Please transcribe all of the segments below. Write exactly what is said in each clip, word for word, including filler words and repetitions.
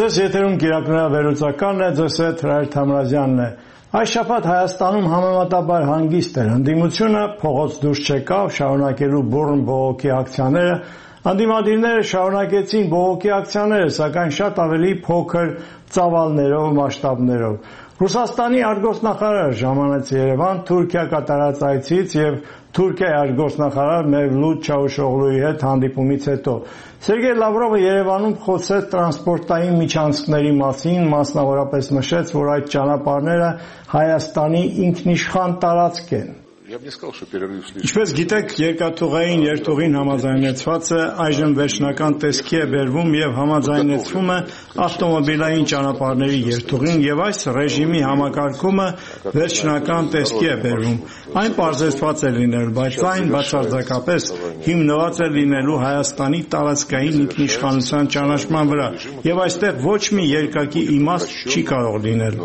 Ձեզ եթերում գիրակնորաբերությունն է, ձեզ հետ Հրայր Թամրազյանն է։ Այս շաբաթ Հայաստանում համեմատաբար հանգիստ էր ընդդիմությունը, փողոց դուրս չեկավ շարունակելու բուռն բողոքի ակցիաները, ընդդիմադիրները շարունակեցին բողոքի ակցիաները, սակայն շատ ավելի փոքր ծավալներով, մասշտաբներով։ Ռուսաստանի արտգործնախարարը ժամանեց Երևան Թուրքիա կատարած այցից եւ Թուրքիայի արտգործնախարար Մևլութ Չավուշօղլուի հետ հանդիպումից հետո Սերգեյ Լավրովը Երևանում խոսեց տրանսպորտային միջանցքների մասին, մասնավորապես նշեց, որ այդ ճանապարհները Հայաստանի ինքնիշխան տարածք են։ Ինչպես գիտեք, երկաթուղային երթուղին համաձայնեցված է, այժմ վերջնական տեսքի է բերվում եւ համաձայնեցվում է ավտոմոբիլային ճանապարհների երթուղին եւ այս ռեժիմի համակարգումը վերջնական տեսքի է բերվում։ Այն պարզեցված է լինել, բայց այն բացարձակապես հիմնված է լինելու Հայաստանի տարածքային ինքնիշխանության ճանաչման վրա եւ այստեղ ոչ մի երկակի իմաստ չի կարող լինել։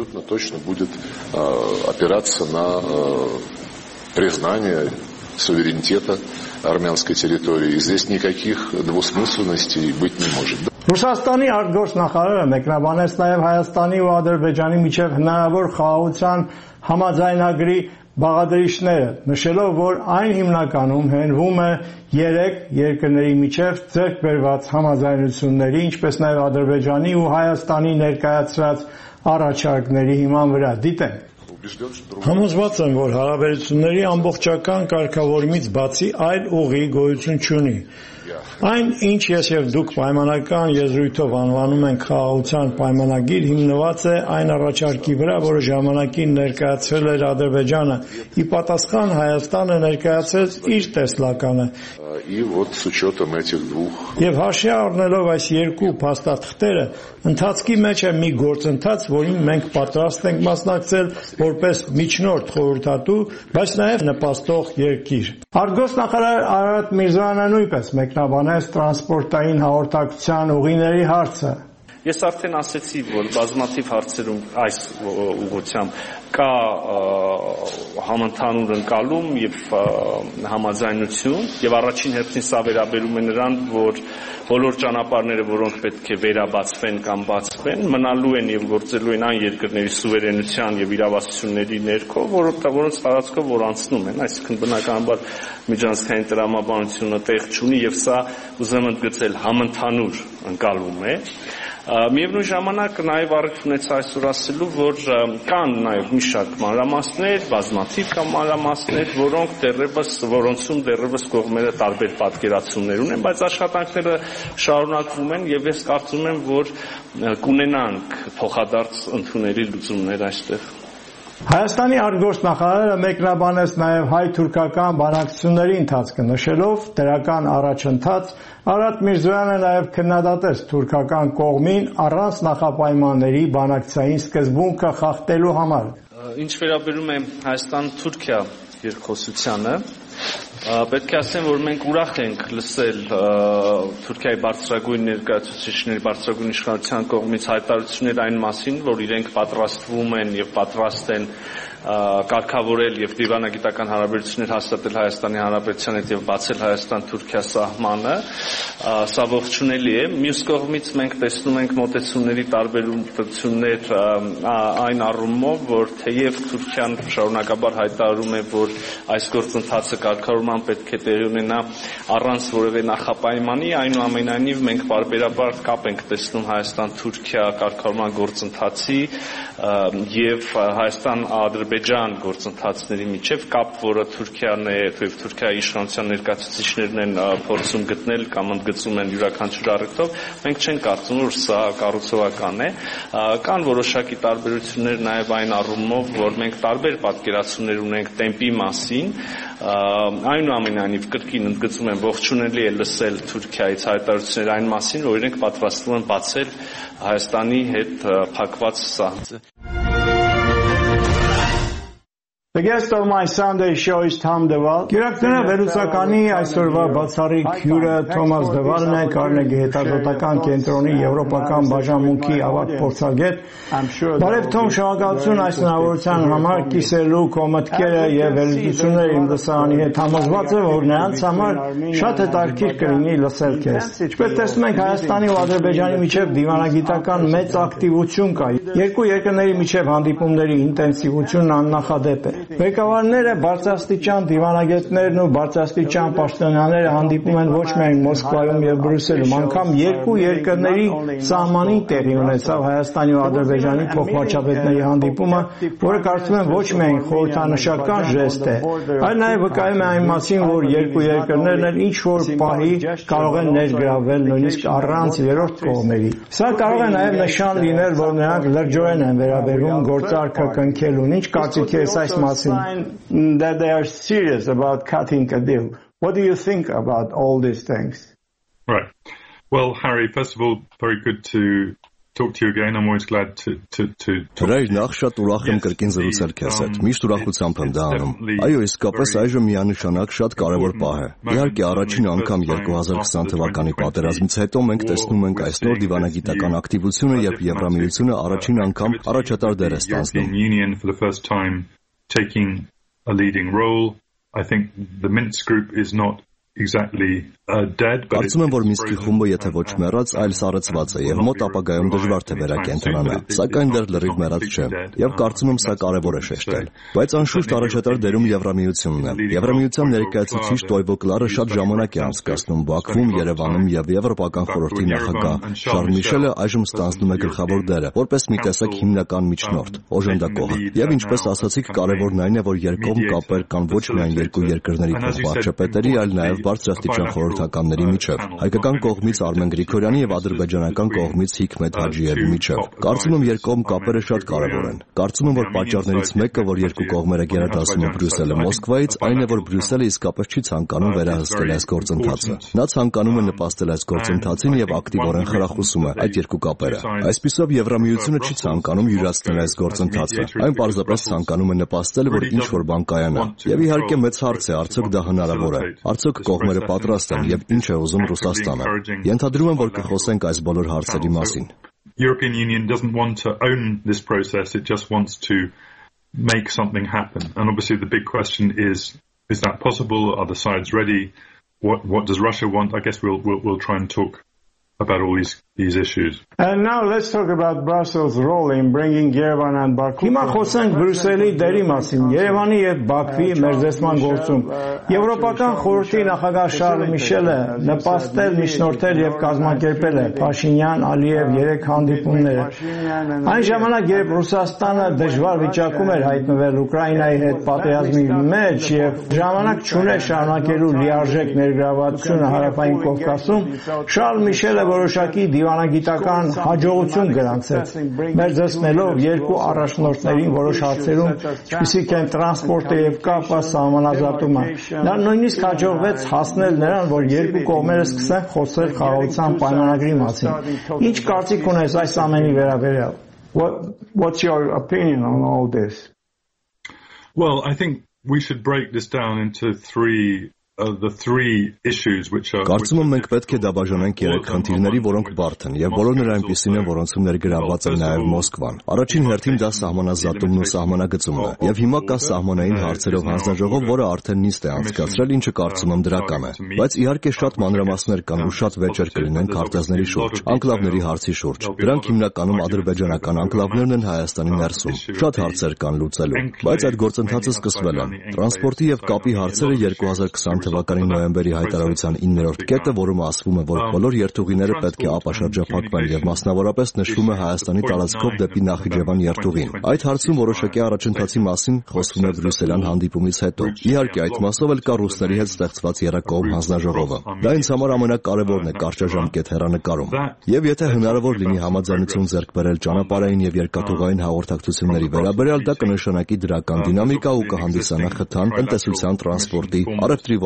Признание суверенитета армянской территории. И здесь никаких двусмысленностей быть не может. Ռուսաստանի արտգործնախարարը մեկնաբանեց նաև Հայաստանի ու Ադրբեջանի միջև հնարավոր խաղաղության համաձայնագրի բաղադրիչները, նշելով, որ այն հիմնականում հենվում է երեք երկրների միջև ձեռք բերված համաձայնությունների, ինչպես նաև Ադրբեջանի ու Հայաստանի ներկայացրած առաջարկների հիման վրա։ Դիտենք։ Համոզված եմ, որ հարաբերությունների ամբողջական կարգավորումից բացի այլ ուղի գոյություն չունի։ Այն, ինչ ես եւ դուք պայմանական եզրույթով անվանում ենք խաղաղության պայմանագիր, հիմնված է այն առաջարկի վրա, որը ժամանակին ներկայացրել էր Ադրբեջանը, ի պատասխան Հայաստանը ներկայացրեց իր տեսլականը։ Եվ հաշվի առնելով այս երկու փաստաթղթերը, ընթացքի մեջ է մի գործընթաց, որին մենք պատրաստ ենք մասնակցել որպես միջնորդ խորհրդատու, բայց նաև նպաստող երկիր։ Արտգործնախարար Արարատ Միրզոյանը նույնպես մեկնաբանեց տրանսպորտային հաղորդակցության ուղիների հարցը։ Ես արդեն ասացի, որ բազմաթիվ հարցերում այս ուղղությամբ կա համընդհանուր ընկալում եւ համաձայնություն եւ առաջին հերթին սա վերաբերում է նրան, որ բոլոր ճանապարհները, որոնք պետք է վերաբացվեն կամ բացվեն, մնալու են եւ գործելու են այն երկրների սուվերենության եւ իրավասությունների ներքո, որոնց տարածքով որ անցնում են, այսինքն բնականաբար միջանցքային տրամաբանությունը տեղ չունի եւ սա ուզեմ ընդգծել համընդհանուր ընկալում է։ Միևնույն ժամանակ նաև առիթ ունեցա այսօր ասելու, որ կան նաև մի շարք մանրամասներ, բազմաթիվ կամ մանրամասներ, որոնք դեռևս որոնցում դեռևս կողմերը տարբեր պատկերացումներ ունեն, բայց աշխատանքները շարունակվում են եւ ես կարծում եմ, որ կունենանք փոխադարձ ընդունելի լուծումներ այստեղ։ Հայաստանի արտգործնախարարը մեկնաբանեց նաև հայ-թուրքական բանակցությունների ընթացքը, նշելով դրական առաջընթաց, Արարատ Միրզոյանը նաև քննադատեց թուրքական կողմին առանց նախապայմանների բանակցային սկզբունքը խախտելու համար։ Ինչ վերաբերում է Հայաստան-Թուրքիա երկխոսությանը, պետք է ասեմ, որ մենք ուրախ ենք լսել Թուրքիայի բարձրագույն ներկայացուցիչների բարձրագույն իշխանության կողմից հայտարարություններ այն մասին, որ իրենք պատրաստվում են եւ պատրաստ են կարգավորել եւ դիվանագիտական հարաբերություններ հաստատել Հայաստանի Հանրապետության հետ եւ բացել Հայաստան-Թուրքիա սահմանը, սա ողջունելի է։ Մյուս կողմից մենք տեսնում ենք մոտեցումների տարբերություններ այն առումով, որ թեև Թուրքիան շարունակաբար հայտարարում է, որ այս գործընթացը կարգավորման պետք է տեղի ունենա առանց որևէ նախապայմանի, այնուամենայնիվ մենք բարբերաբար կապ ենք տեսնում Հայաստան-Թուրքիա կարգավորման գործընթացի եւ Հայաստան-Ադրբեջան գործընթացների միջև կապ, որը Թուրքիան է եւ Թուրքիայի իշխանության ներկայացուցիչներն են փորձում գտնել կամ ընդգծում են յուրաքանչյուր առիթով, մենք չենք կարծում, որ սա կառուցողական է։ Կան որոշակի տարբերություններ նաեւ այն առումով, որ մենք տարբեր պատկերացումներ ունենք տեմպի մասին, այնուամենայնիվ կրկին ընդգծում եմ, ողջունելի է լսել Թուրքիայից հայտարարություններ այն մասին, որ իրենք պատրաստվում են բացել Հայաստանի հետ փակված սահմանը։ The guest of my Sunday show is Tom Deval. Գերակցնա վերլուծականի այսօրվա բացառիկ հյուրը Թոմաս Դևալն է, Կարնեգի հետազոտական կենտրոնի եվրոպական բաժանմունքի ավագ փորձագետ։ Բարև Թոմ, շնորհակալություն այս հնարավորության համար կիսելու քո մտքերը եւ վերլուծությունները իմ լսարանի հետ։ Համոզված եմ, որ նրանց համար շատ հետաքրքիր կլինի լսել քեզ։ Ինչպես տեսնում ենք, Հայաստանի ու Ադրբեջանի միջև դիվանագիտական մեծ ակտիվություն կա։ Երկու երկրների միջև հանդիպումների ինտենսիվությունն աննախադեպ է։ Ղեկավարները բարձրաստիճան դիվանագետներն ու բարձրաստիճան պաշտոնյաները հանդիպում են ոչ միայն Մոսկվայում եւ Բրյուսելում, անգամ երկու երկրների սահմանին տեղի ունեցավ Հայաստանի ու Ադրբեջանի փոխվարչապետների հանդիպումը, որը կարծում եմ ոչ միայն խորհրդանշական ժեստ է, այլ նաեւ վկայում է այն մասին, որ երկու երկրներն էլ ինչ որ պահի կարող են ներգրավել նույնիսկ առանց երրորդ կողմերի։ Սա կարող է նաեւ նշան լինել, որ նրանք լրջորեն են վերաբերվում գործարքը կնքելուն։ Ինչ կարծիք ես այս sign that they are serious about cutting a deal. What do you think about all these things? Right. Well, Harry, first of all, very good to talk to you again. I'm always glad to to to Հրայր նախ շատ ուրախ եմ կրկին զրուցել քեզ հետ։ Միշտ ուրախությամբ եմ դա անում։ Այո, իսկապես այժմ միանշանակ շատ կարևոր պահ է։ Իհարկե, առաջին անգամ երկու հազար քսան թվականի պատերազմից հետո մենք տեսնում ենք այս նոր դիվանագիտական ակտիվությունը, երբ Եվրամիությունը առաջին անգամ առաջատար դեր է ստանձնում։ Taking a leading role. I think the Minsk group is not exactly uh, dead, but Կարծում եմ, որ Մինսկի խումբը եթե ոչ մեռած, այլ սառեցված է եւ մոտ ապագայում դժվար թե վերակենդանանա, սակայն դեռ լրիվ մեռած չէ։ Եվ կարծում եմ սա կարեւոր է շեշտել։ Բայց անշուշտ առաջատար դերում Եվրամիությունն է։ Եվրամիության ներկայացուցիչ Տոյվո Կլարը շատ ժամանակ է անցկացնում Բաքվում, Երևանում եւ Եվրոպական խորհրդի նախագահ Շարլ Միշելը այժմ ստանձնում է գլխավոր դերը, որպես մի տեսակ հիմնական միջնորդ, օժանդակող։ Եվ ինչպես ասացիք, կարևորն այն է, որ երկկողմ կապեր կան ոչ միայն երկու երկրների փոխվարչապետերի, այլ նաեւ բարձրաստիճան խորհրդականների միջև, հայկական կողմից Արմեն Գրիգորյանի եւ ադրբեջանական կողմից Հիկմետ Հաջիևի միջև։ Կարծում եմ երկկողմ կապերը շատ կարեւոր են։ Կարծում եմ, որ պատճառներից մեկը, որ երկու կողմերը գերադասում են Բրյուսելը Մոսկվայից, այն է, որ Բրյուսելը իսկապես չի ցանկանում վերահսկել այս գործընթացը։ Նա ցանկանում է նպաստել այս գործընթացին եւ ակտիվորեն խրախուսում է այդ երկու կապերը։ Այսպիսով Եվրամիությունը չի ցանկանում յուրացնել այս գործընթացը։ Այն պարզապես ցանկանում է նպաստել, որ ինչ որ բան կայանա։ Եվ իհարկե մեծ հարց է, արդյոք դա հնարավոր է։ Արդյոք կողմերը պատրաստ են եւ ինչ է ուզում Ռուսաստանը։ Ենթադրում եմ, որ կխոսենք այս բոլոր հարցերի մասին։ European Union doesn't want to own this process, it just wants to make something happen. And obviously the big question is is that possible? Are the sides ready? What what does Russia want? I guess we'll we'll, we'll try and talk about all these these issues. And now let's talk about Brussels' role in bringing Yerevan and Baku. Հիմա խոսենք Բրյուսելի դերի մասին, Երևանի եւ Բաքվի մերձեցման գործում։ Եվրոպական խորհրդի նախագահ Շարլ Միշելը նպաստել, միջնորդել եւ կազմակերպել է Փաշինյան, Ալիև երեք հանդիպումները։ Այն ժամանակ, երբ Ռուսաստանը դժվար վիճակում էր հայտնվել Ուկրաինայի հետ պատերազմի մեջ եւ ժամանակ չուներ շարունակելու լիարժեք ներգրավվածությունը հարավային Կովկասում, Շարլ Միշելը որոշակի դիվանագիտական հաջողություն գրանցեց, մերձեցնելով երկու առաջնորդներին որոշ հարցերում, ինչպիսիք են տրանսպորտը եւ կապը, սահմանազատումը։ Նա նույնիսկ հաջողվեց հասնել նրան, որ երկու կողմերը սկսեն խոսել խաղաղության պայմանագրի մասին։ Ինչ կարծիք ունես այս ամենի վերաբերյալ? What what's your opinion on all this? Well, I think we should break this down into three Uh, the three issues which are Կարծում եմ մենք պետք է դաբաժանենք երեք խնդիրների, որոնք բարդ են, եւ բոլորն այնպիսին են, որոնցում ներգրավված է նաեւ Մոսկվան։ Առաջին հերթին դա սահմանազատումն ու սահմանագծումն է, եւ հիմա կա սահմանային հարցերով հանձնաժողով, որը արդեն նիստ է անցկացրել, ինչը կարծում եմ դրական է։ Բայց իհարկե շատ մանրամասներ կան ու շատ վեճեր կլինեն քարտեզների շուրջ, անկլավների հարցի շուրջ։ Դրանք հիմնականում ադրբեջանական անկլավներն են Հայաստանի ներսում։ Շատ հարցեր կան լուծելու, բայց այդ գործընթացը սկսվել է։ Տրանսպորտի եւ կապի հարցերը երկու հազար քսան թվականի նոյեմբերի հայտարարության իններորդ կետը, որում ասվում է, որ բոլոր երթուղիները պետք է ապաշրջափակվեն եւ մասնավորապես նշվում է Հայաստանի տարածքով դեպի Նախիջևան երթուղին։ Այդ հարցում որոշակի առաջընթացի մասին խոսվում է Բրյուսելյան հանդիպումից հետո։ Իհարկե, այդ մասով էլ կա ռուսների հետ ստեղծված երակողմ հանձնաժողովը։ Դա ինձ համար ամենակարևորն է կարճաժամկետ հեռանկարում։ Եվ եթե հնարավոր լինի համաձայնություն ձեռք բերել ճանապարհային եւ երկաթուղային հաղորդակցությունների վերաբերյալ, դա կնշանակի դրական դինամիկա ու կհանդիսանա խթան տնտեսության, տրանսպորտի, առևտրի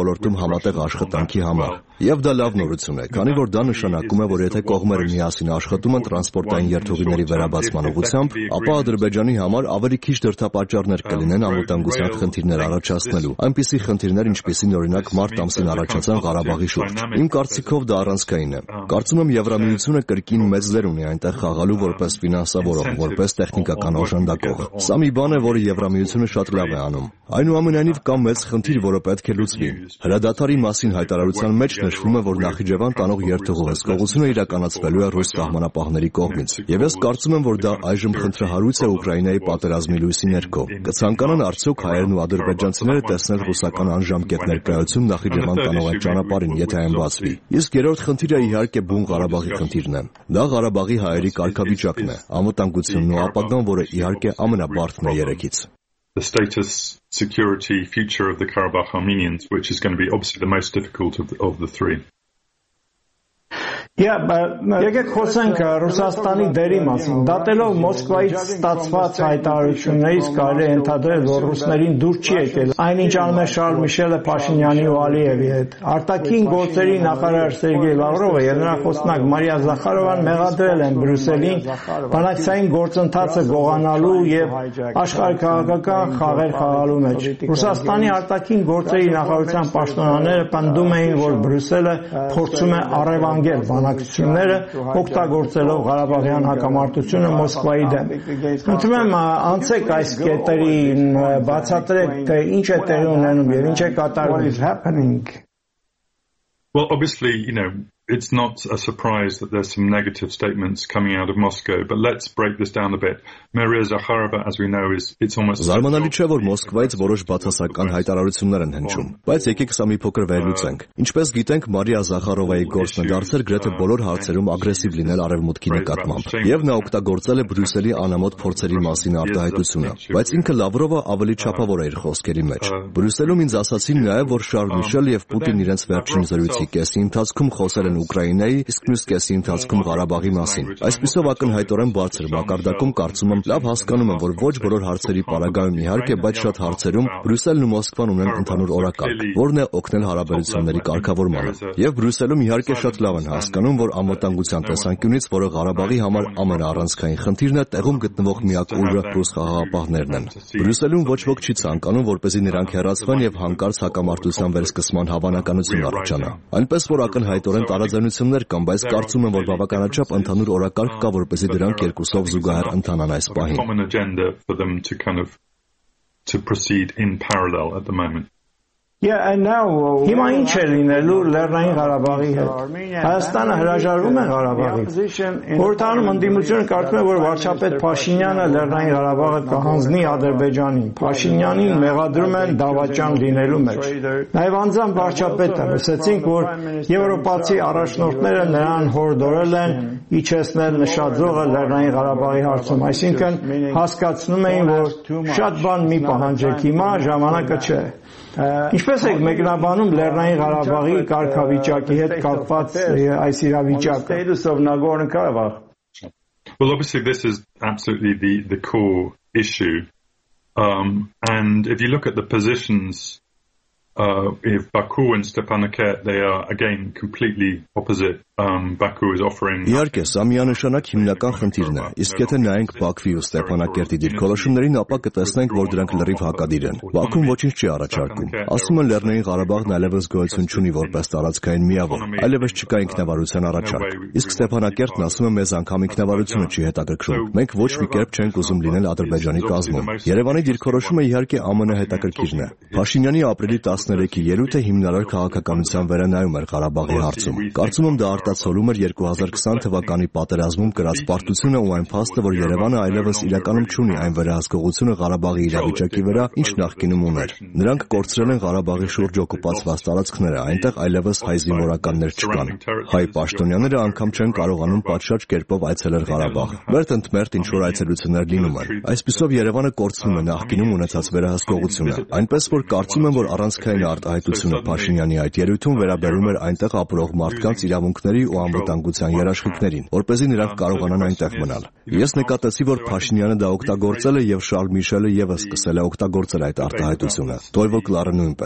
ոլորտում համատեղ աշխատանքի համար։ Եվ դա լավ նորություն է, քանի որ դա նշանակում է, որ եթե կողմերը միասին աշխատում են տրանսպորտային երթուղիների վերաբացման ուղղությամբ, ապա Ադրբեջանի համար ավելի քիչ դրդապատճառներ կլինեն անվտանգության խնդիրներ առաջացնելու, այնպիսի խնդիրներ, ինչպիսին օրինակ մարտ ամսին առաջացան Ղարաբաղի շուրջ։ Իմ կարծիքով դա առանցքային է։ Կարծում եմ Եվրամիությունը կրկին մեծ դեր ունի այնտեղ խաղալու որպես ֆինանսավորող, որպես տեխնիկական օժանդակող։ Սա մի բան է, որը Եվրամիությունը շատ լավ է անում։ Այնուամենայնիվ կա մեծ խնդիր, որը պետք է լուծվի։ Հրադադարի մասին հայտարարության մեջ նշվում է, որ Նախիջևան տանող երթուղու հսկողությունը իրականացվելու է ռուս սահմանապահների կողմից։ Եվ ես կարծում եմ, որ դա այժմ խնդրահարույց է Ուկրաինայի պատերազմի լույսի ներքո։ Կցանկանան արդյոք հայերն ու ադրբեջանցիները տեսնել ռուսական անժամկետ ներկայություն Նախիջևան տանող այդ ճանապարհին, եթե այն բացվի։ Իսկ երրորդ խնդիրը իհարկե բուն Ղարաբաղի խնդիրն է։ Դա Ղարաբաղի հայերի կարգավիճակն է, անվտանգությունն ու ապագան, որը իհարկե ամենաբարդն է երեքից։ The status, security, future of the Karabakh Armenians, which is going to be obviously the most difficult of the, of the three. Yeah, եկեք խոսենք Ռուսաստանի դերի մասին։ Դատելով Մոսկվայից ստացված հայտարարություններից կարելի է ենթադրել, որ ռուսներին դուր չի եկել այն, ինչ անում է Շարլ Միշելը Փաշինյանի ու Ալիևի հետ։ Արտաքին գործերի նախարար Սերգեյ Լավրովը եւ նրա խոսնակ Մարիա Զախարովան մեղադրել են Բրյուսելին բանակցային գործընթացը գողանալու եւ աշխարհաքաղաքական խաղեր խաղալու մեջ։ Ռուսաստանի արտաքին գործերի նախարարության պաշտոնյաները պնդում էին, որ Բրյուսելը փորձում է առևանգել բանակցությունները օգտագործելով Ղարաբաղյան հակամարտությունը Մոսկվայի դեմ։ Խնդրում եմ անցեք այս կետերին, բացատրեք, թե ինչ է տեղի ունենում եւ ինչ է կատարվում։ Well, obviously, you know, it's not a surprise that there's some negative statements coming out of Moscow, but let's break this down a bit. Maria Zakharova, as we know, is it's almost Զարմանալի չէ, որ Մոսկվայից որոշ բացասական հայտարարություններ են հնչում, բայց եկեք սա մի փոքր վերլուծենք։ Ինչպես գիտենք, Մարիա Զախարովայի գործն է դարձել գրեթե բոլոր հարցերում ագրեսիվ լինել արևմուտքի նկատմամբ, եւ նա օգտագործել է Բրյուսելի անամոթ փորձերի մասին արտահայտությունը, բայց ինքը Լավրովը ավելի չափավոր է իր խոսքերի մեջ։ Բրյուսելում ինձ ասացին նաեւ, որ Շարլ Միշել եւ Պուտինն իրենց վերջին զրույցի կեսի ընթացքում խոսել են Ուկրաինայի, իսկ մյուս կեսի ընթացքում Ղարաբաղի մասին։ Այսպիսով ակնհայտորեն բարձր մակարդակում կարծում եմ լավ հասկանում եմ, որ ոչ բոլոր հարցերի պարագայում իհարկե, բայց շատ հարցերում Բրյուսելն ու Մոսկվան ունեն ընդհանուր օրակարգ, որն է օգնել հարաբերությունների կարգավորմանը։ Եվ Բրյուսելում իհարկե շատ լավ են հասկանում, որ անվտանգության տեսանկյունից, որը Ղարաբաղի համար ամենաառանցքային խնդիրն է, տեղում գտնվող միակ ուժը ռուս խաղաղապահներն են։ Բրյուսելում ոչ ոք չի ցանկանում, որպեսզի նրանք հեռացվեն եւ հանկարծ հակամարտության վերսկսման հավանականություն առաջանա։ Այնպես որ ակնհայտորեն տարաձայնություններ կան, բայց կարծում եմ, որ բավականաչափ ընդհանուր օրակարգ կա, որպեսզի դրանք երկուսով զուգահեռ ընթանան այս պահին։ To proceed in parallel at the moment. Yeah, and now հիմա ինչ է լինելու Լեռնային Ղարաբաղի հետ։ Հայաստանը հրաժարվում է Ղարաբաղից։ Խորհրդարանում ընդդիմությունը կարծում է, որ վարչապետ Փաշինյանը Լեռնային Ղարաբաղը կհանձնի Ադրբեջանին։ Փաշինյանին մեղադրում են դավաճան լինելու մեջ։ Նաև անձամբ վարչապետը լսեցինք, որ եվրոպացի առաջնորդները նրան հորդորել են իջեցնել նշաձողը Լեռնային Ղարաբաղի հարցում, այսինքն հասկացնում էին, որ շատ բան մի պահանջեք, հիմա ժամանակը չէ։ Ինչպես եք մեկնաբանում Լեռնային Ղարաբաղի կարգավիճակի հետ կապված այս իրավիճակը? Well, obviously this is absolutely the the core issue, um, and if you look at the positions uh, if Baku and Stepanakert, they are again completely opposite. Um, Baku is offering. Իհարկե, սա միանշանակ հիմնական խնդիրն է։ Իսկ եթե նայենք Բաքվի ու Ստեփանակերտի դիրքորոշումներին, ապա կտեսնենք, որ դրանք լրիվ հակադիր են։ Բաքուն ոչինչ չի առաջարկում։ Ասում են Լեռնային Ղարաբաղն այլևս գոյություն չունի որպես տարածքային միավոր, այլևս չկա ինքնավարության առաջարկ։ Իսկ Ստեփանակերտն ասում է, մեզ անգամ ինքնավարությունը չի հետաքրքրում։ Մենք ոչ մի կերպ չենք ուզում լինել Ադրբեջանի կազմում։ Երևանի դիրքորոշումը իհարկե ամենահետաքրքիրն է։ Փաշինյանի ապրիլի տասներեքի ելույթը հիմնարար քաղաքականության վերանայում էր Ղարաբաղի հարցում։ Կարծում եմ դա արտացոլում էր երկու հազար քսան թվականի պատերազմում կրած պարտությունը ու այն փաստը, որ Երևանը այլևս իրականում չունի այն վերահսկողությունը Ղարաբաղի իրավիճակի վրա, ինչ նախկինում ուներ։ Նրանք կորցրել են Ղարաբաղի շուրջ օկուպացված տարածքները, այնտեղ այլևս հայ զինվորականներ չկան։ Հայ պաշտոնյաները անգամ չեն կարողանում պատշաճ կերպով այցելել Ղարաբաղ։ Մերթ ընդ մերթ ինչ որ այցելություններ լինում են։ Այսպիսով Երևանը կորցնում է նախկինում ունեցած վերահսկողությունը։ Այնպես որ կարծում եմ, որ առանցքային արտահայտությունը Փաշինյանի այդ ելույթում վերաբերում էր այնտեղ ապրող մարդկանց իրավունքների ու անվտանգության երաշխիքներին, որպեսզի նրանք կարողանան այնտեղ մնալ։ Ես նկատեցի, որ Փաշինյանը դա օգտագործել է եւ Շարլ Միշելը եւս սկսել է օգտագործել այդ արտահայտությունը։ Տոյվո Կլարը նույնպես։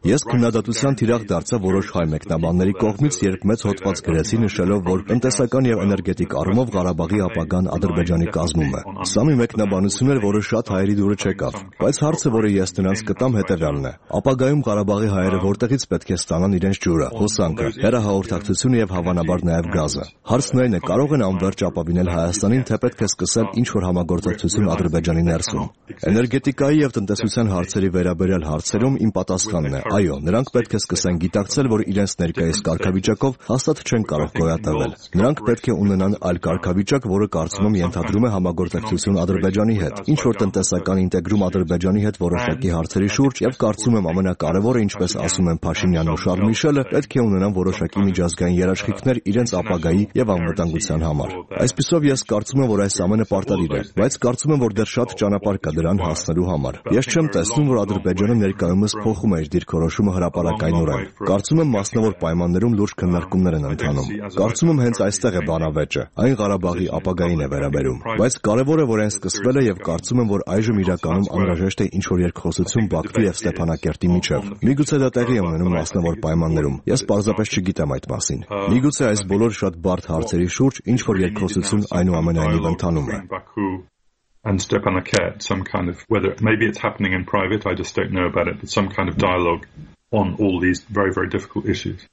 Ես քննադատության թիրախ դարձա որոշ հայ մեկնաբանների կողմից, երբ մեծ հոդված գրեցի նշելով, որ տնտեսական եւ էներգետիկ առումով Ղարաբաղի ապագան Ադրբեջանի կազմում է։ Սա մի մեկնաբանություն էր, որը շատ հայերի դուրը չեկավ, բայց հարցը, որը ես նրանց կտամ, հետեւյալն է. ապագայում Ղարաբաղի հայերը որտեղից պետք է ստանան իրենց ջուրը, հոսանքը, հեռահաղորդակցությունը եւ հավանաբար նաեւ գազը։ Հարցն այն է, կարող են անվերջ ապավինել Հայաստանին, թե պետք է սկսել ինչ-որ համագործակցություն Ադրբեջանի ներսում։ Էներգետիկայի եւ տնտեսության հարցերի վերաբերյալ հարցերում իմ պատասխանն է. այո, նրանք պետք է սկսեն գիտակցել, որ իրենց ներկայիս կարգավիճակով հաստատ չեն կարող գոյատևել։ Նրանք պետք է ունենան այլ կարգավիճակ, որը կարծում եմ ենթադրում է համագործակցություն Ադրբեջանի հետ, ինչ որ տնտեսական ինտեգրում Ադրբեջանի հետ որոշակի հարցերի շուրջ, եւ կարծում եմ ամենակարևորը, ինչպես ասում են Փաշինյանն ու Շարլ Միշելը, պետք է ունենան որոշակի միջազգային երաշխիքներ իրենց ապագայի եւ անվտանգության համար։ Այսպիսով ես կարծում եմ, որ այս ամենը պարտադիր է, բայց կարծում եմ, որ դեռ շատ ճանապարհ կա դրան հասնելու համար։ Ես չեմ տեսնում, որ Ադրբեջանը ներկայումս փոխում է իր դիրքորոշումը հրապարակայնորեն։ Կարծում եմ մասնավոր պայմաններում լուրջ քննարկումներ են ընթանում։ Կարծում եմ հենց այստեղ է բանավեճը, այն Ղարաբաղի ապագային է վերաբերում։ Բայց կարևոր է, որ այն սկսվել է եւ կարծում եմ, որ այժմ իրականում անհրաժեշտ է ինչ-որ երկխոսություն Բաքվի եւ Ստեփանակերտի միջեւ։ Միգուցե դա տեղի է ունենում մասնավոր պայմաններում։ Ես պարզապես չգիտեմ այդ մասին։ Միգուցե այս բոլոր շատ բարդ հարցերի շուրջ ինչ-որ երկխոսություն այնուամենայնիվ ընթանում է։ And Stepanakert, some kind of, whether maybe it's happening in private, I just don't know about it, but some kind of dialogue on all these very, very difficult issues.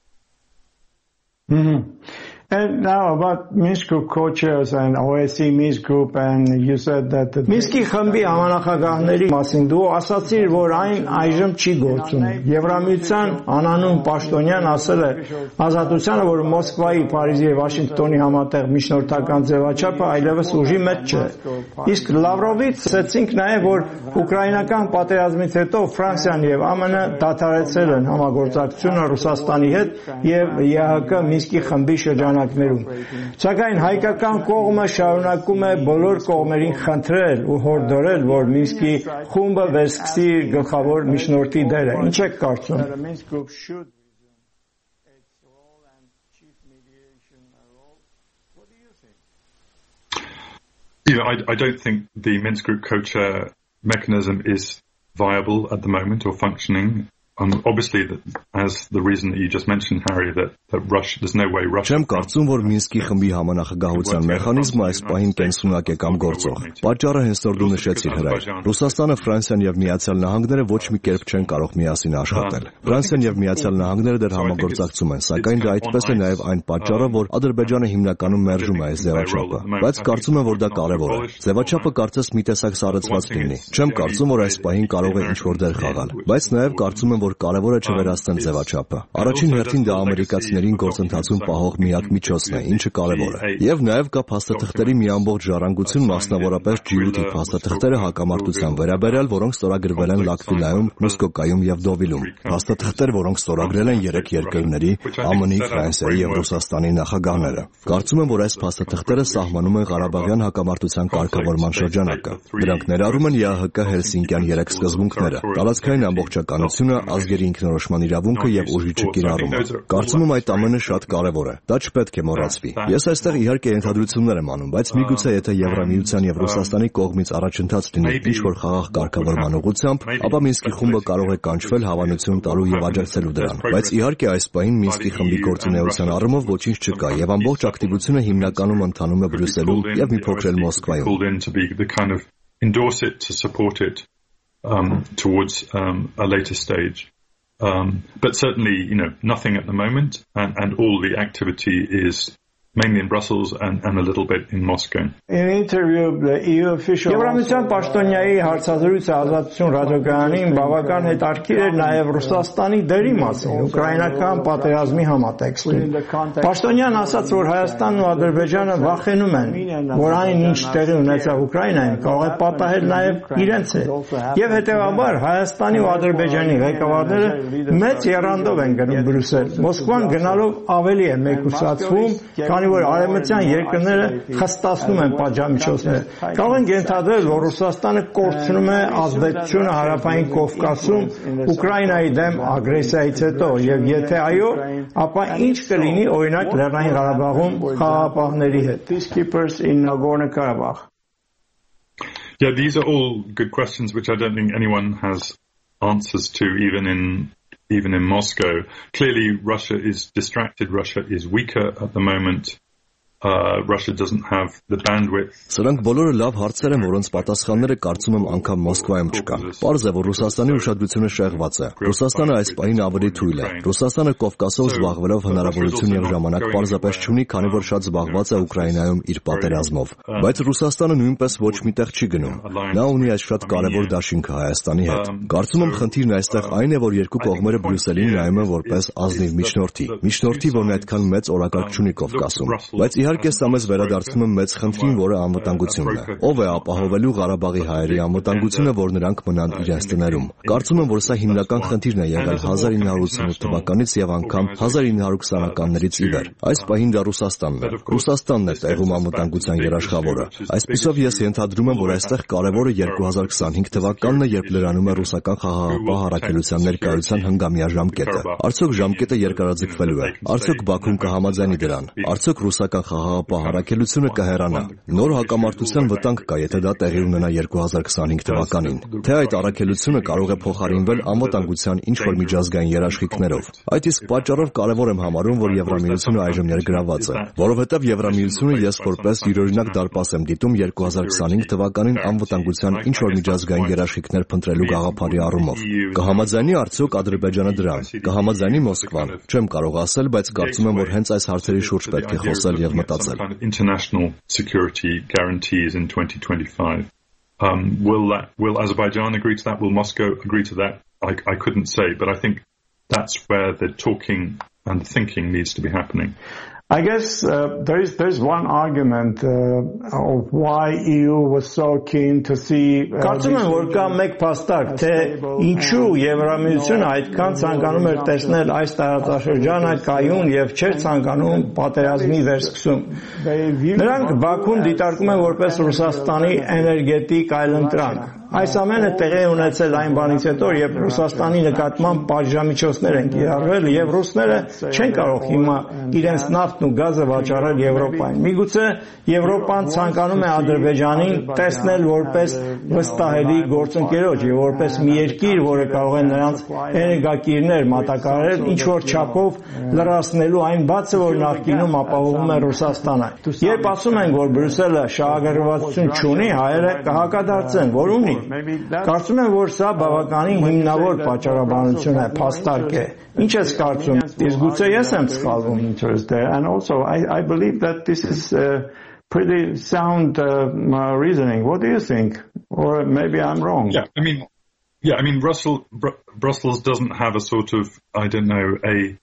Mm-hmm. And now about Minsk Group co-chairs and O S C E Minsk Group, and you said that the Minsk-ի խմբի համանախագահների մասին դու ասացիր, որ այն այժմ չի գործում։ Եվրամիության անանուն պաշտոնյան ասել է ազատությանը, որ Մոսկվայի, Փարիզի եւ Վաշինգտոնի համատեղ միջնորդական ձևաչափը այլևս ուժի մեջ չէ։ Իսկ Լավրովից ասացինք նաեւ, որ ուկրաինական պատերազմից հետո Ֆրանսիան եւ ԱՄՆ դադարեցրել են համագործակցությունը Ռուսաստանի հետ եւ ԵԱՀԿ Minsk-ի խմբի շրջան Սակայն հայկական կողմը շարունակում է բոլոր կողմերին խնդրել ու հորդորել, որ Մինսկի խումբը վերսկսի իր գլխավոր միջնորդի դերը։ Ինչ եք կարծում։ Yeah, I, I don't think the Minsk Group co-chair mechanism is viable at the moment or functioning. Um, obviously, that, as the reason that you just mentioned, Harry, that, that Russia, there's no way Russia... Չեմ կարծում, որ Մինսկի խմբի համանախագահության մեխանիզմը այս պահին կենսունակ է կամ գործող։ Պատճառը հենց որ դու նշեցիր, Հրայր։ Ռուսաստանը, Ֆրանսիան եւ Միացյալ Նահանգները ոչ մի կերպ չեն կարող միասին աշխատել։ Ֆրանսիան եւ Միացյալ Նահանգները դեռ համագործակցում են, սակայն դա այդպես է նաեւ այն պատճառը, որ Ադրբեջանը հիմնականում մերժում է այս ձևաչափը։ Բայց կարծում եմ, որ դա կարեւոր է։ Ձևաչափը կարծես մի տեսակ սառեցված լինի։ Չեմ կարծում, որ այս պահին կարող է ինչ-որ դեր խաղալ, բայց նաեւ կարծում եմ, որ կարևոր է չվերացնել ձևաչափը։ Առաջին հերթին դա ամերիկացիներին գործընթացում պահող միակ միջոցն է, ինչը կարևոր է։ Եվ նաև կա փաստաթղթերի մի ամբողջ ժառանգություն, մասնավորապես Ջի ութ փաստաթղթերը հակամարտության վերաբերյալ, որոնք ստորագրվել են Լատվիայում, Մոսկովկայում եւ Դովիլում։ Փաստաթղթեր, որոնք ստորագրել են երեք երկրների՝ ԱՄՆ-ի, Ֆրանսիայի եւ Ռուսաստանի նախագահները։ Կարծում եմ, որ այս փաստաթղթերը սահմանում են Ղարաբաղյան հակամարտության կարգավորման շրջանակը։ Դրանք ներառում են ԵԱՀԿ Հելսինկյան երեք սկզբունքները՝ տարածքային ամբողջականությունը, ազգերի ինքնորոշման իրավունքը եւ ուժի չկիրառումը։ Կարծում եմ այդ ամենը շատ կարեւոր է։ Դա չպետք է մոռացվի։ Ես այստեղ իհարկե ենթադրություններ եմ անում, բայց միգուցե եթե Եվրամիության եւ Ռուսաստանի կողմից առաջընթաց լինի ինչ-որ խաղաղ կարգավորման ուղղությամբ, ապա Մինսկի խումբը կարող է կանչվել հավանություն տալու եւ աջակցելու դրան։ Բայց իհարկե այս պահին Մինսկի խմբի գործունեության առումով ոչինչ չկա եւ ամբողջ ակտիվությունը հիմնականում ընթանում է Բրյուսելում եւ մի փոքր էլ Մոսկվայում։ Endorse it, to support it um, towards um, a later stage. Um, but certainly, you know, nothing at the moment, and, and all the activity is mainly in Brussels and, and a little bit in Moscow. In an interview, the E U official... Եվրամիության պաշտոնյայի հարցազրույցը ազատություն ռադիոկայանին բավական հետաքրքիր էր նաև Ռուսաստանի դերի մասին, ուկրաինական պատերազմի համատեքստում։ Պաշտոնյան ասաց, որ Հայաստանն ու Ադրբեջանը վախենում են, որ այն ինչ տեղի ունեցավ Ուկրաինայում կարող է պատահել նաև իրենց հետ։ Եվ հետևաբար Հայաստանի ու Ադրբեջանի ղեկավարները մեծ եռանդով են գնում Բրյուսել։ Մոսկվան գնալով ավելի է մեկուսացվում, քանի որ արևմտյան երկրները խստացնում են պատժամիջոցները։ Կարող ենք ենթադրել, որ Ռուսաստանը կորցնում է ազդեցությունը Հարավային Կովկասում Ուկրաինայի դեմ ագրեսիայից հետո, եւ եթե այո, ապա ինչ կլինի օրինակ Լեռնային Ղարաբաղում խաղաղապահների հետ։ Peacekeepers in Nagorno-Karabakh. Yeah, these are all good questions which I don't think anyone has answers to, even in even in Moscow. Clearly, Russia is distracted. Russia is weaker at the moment. Uh, Russia doesn't have the bandwidth. Սրանք բոլորը լավ հարցեր են, որոնց պատասխանները կարծում եմ անգամ Մոսկվայում չկան։ Պարզ է, որ Ռուսաստանի ուշադրությունը շեղված է։ Ռուսաստանը այս պահին ավելի թույլ է։ Ռուսաստանը Կովկասով զբաղվելով հնարավորություն եւ ժամանակ պարզապես չունի, քանի որ շատ զբաղված է Ուկրաինայում իր պատերազմով։ Բայց Ռուսաստանը նույնպես ոչ միտեղ չի գնում։ Նա ունի այս շատ կարևոր դաշինքը Հայաստանի հետ։ Կարծում եմ խնդիրն այստեղ այն է, որ երկու կողմերը Բրյուսելին նայում են որպես ազնիվ միջնորդի։ Միջնորդի, որն այդքան մեծ օրակարգ չունի Կովկասում։ Բայց իհարկե սա մեզ վերադարձնում է մեծ խնդրին, որը անվտանգությունն է։ Ով է ապահովելու Ղարաբաղի հայերի անվտանգությունը, որ նրանք մնան իրենց տներում։ Կարծում եմ, որ սա հիմնական խնդիրն է եղել հազար ինը հարյուր ութսունութ թվականից եւ անգամ հազար ինը հարյուր քսանականներից ի վեր։ Այս պահին դա Ռուսաստանն է։ Ռուսաստանն է տեղում անվտանգության երաշխավորը։ Այսպիսով ես ենթադրում եմ, որ այստեղ կարևորը երկու հազար քսանհինգ թվականն է, երբ լրանում է ռուսական խաղաղապահ առաքելության ներկայության հնգամյա ժամկետը։ Արդյոք ժամկետը երկարաձգվելու է։ Արդյոք Բաքուն կհամաձայնի դրան։ Արդյոք ռուսական խաղաղապահ առաքելությունը կհեռանա։ Նոր հակամարտության վտանգ կա, եթե դա տեղի ունենա երկու հազար քսանհինգ թվականին։ Թե այդ առաքելությունը կարող է փոխարինվել անվտանգության ինչ-որ միջազգային երաշխիքներով։ Այդ իսկ պատճառով կարևոր եմ համարում, որ Եվրամիությունը այժմ ներգրավված է, որովհետև Եվրամիությունը ես որպես յուրօրինակ դարպաս եմ դիտում երկու հազար քսանհինգ թվականին անվտանգության ինչ-որ միջազգային երաշխիքներ փնտրելու գաղափարի առումով։ Կհամաձայնի արդյոք Ադրբեջանը դրան։ Կհամաձայնի Մոսկվան։ Չեմ կարող ասել, բայց կարծում եմ, որ հենց այս հարցերի շուրջ պետք է խոսել եւ մտածել։ International security guarantees in twenty twenty-five. Um, will that, will Azerbaijan agree to that? Will Moscow agree to that? I, I couldn't say, but I think that's where the talking and thinking needs to be happening. I guess uh, there is there's one argument uh, of why E U was so keen to see. Կարծում եմ, որ կա մեկ փաստարկ, թե ինչու Եվրամիությունը այդքան ցանկանում էր տեսնել այս տարածաշրջանը կայուն եւ չէր ցանկանում պատերազմի վերսկսում։ Նրանք Բաքուն դիտարկում են որպես Ռուսաստանի էներգետիկ այլընտրանք։ Այս ամենը տեղի ունեցել այն բանից հետո, երբ Ռուսաստանի նկատմամբ պատժամիջոցներ են կիրառվել եւ ռուսները չեն կարող հիմա իրենց նավթն ու գազը վաճառել Եվրոպային։ Միգուցե Եվրոպան ցանկանում է Ադրբեջանին տեսնել որպես վստահելի գործընկերոջ եւ որպես մի երկիր, որը կարող է նրանց էներգակիրներ մատակարարել ինչ որ չափով լրացնելու այն բացը, որ նախկինում ապահովում է Ռուսաստանը։ Երբ ասում են, որ Բրյուսելը շահագրգռվածություն չունի, հայերը կհակադարձեն, որ ունի։ Կարծում եմ, որ սա բավականին հիմնավոր պատճառաբանություն է, փաստարկ է։ Ինչ ես կարծում, իսկ գուցե ես եմ սխալվում։ And also, I, I believe that this is uh, pretty sound uh, reasoning. What do you think? Or maybe I'm wrong. Yeah, I mean, yeah, I mean, Brussels, Br- Brussels doesn't have a sort of, I don't know, a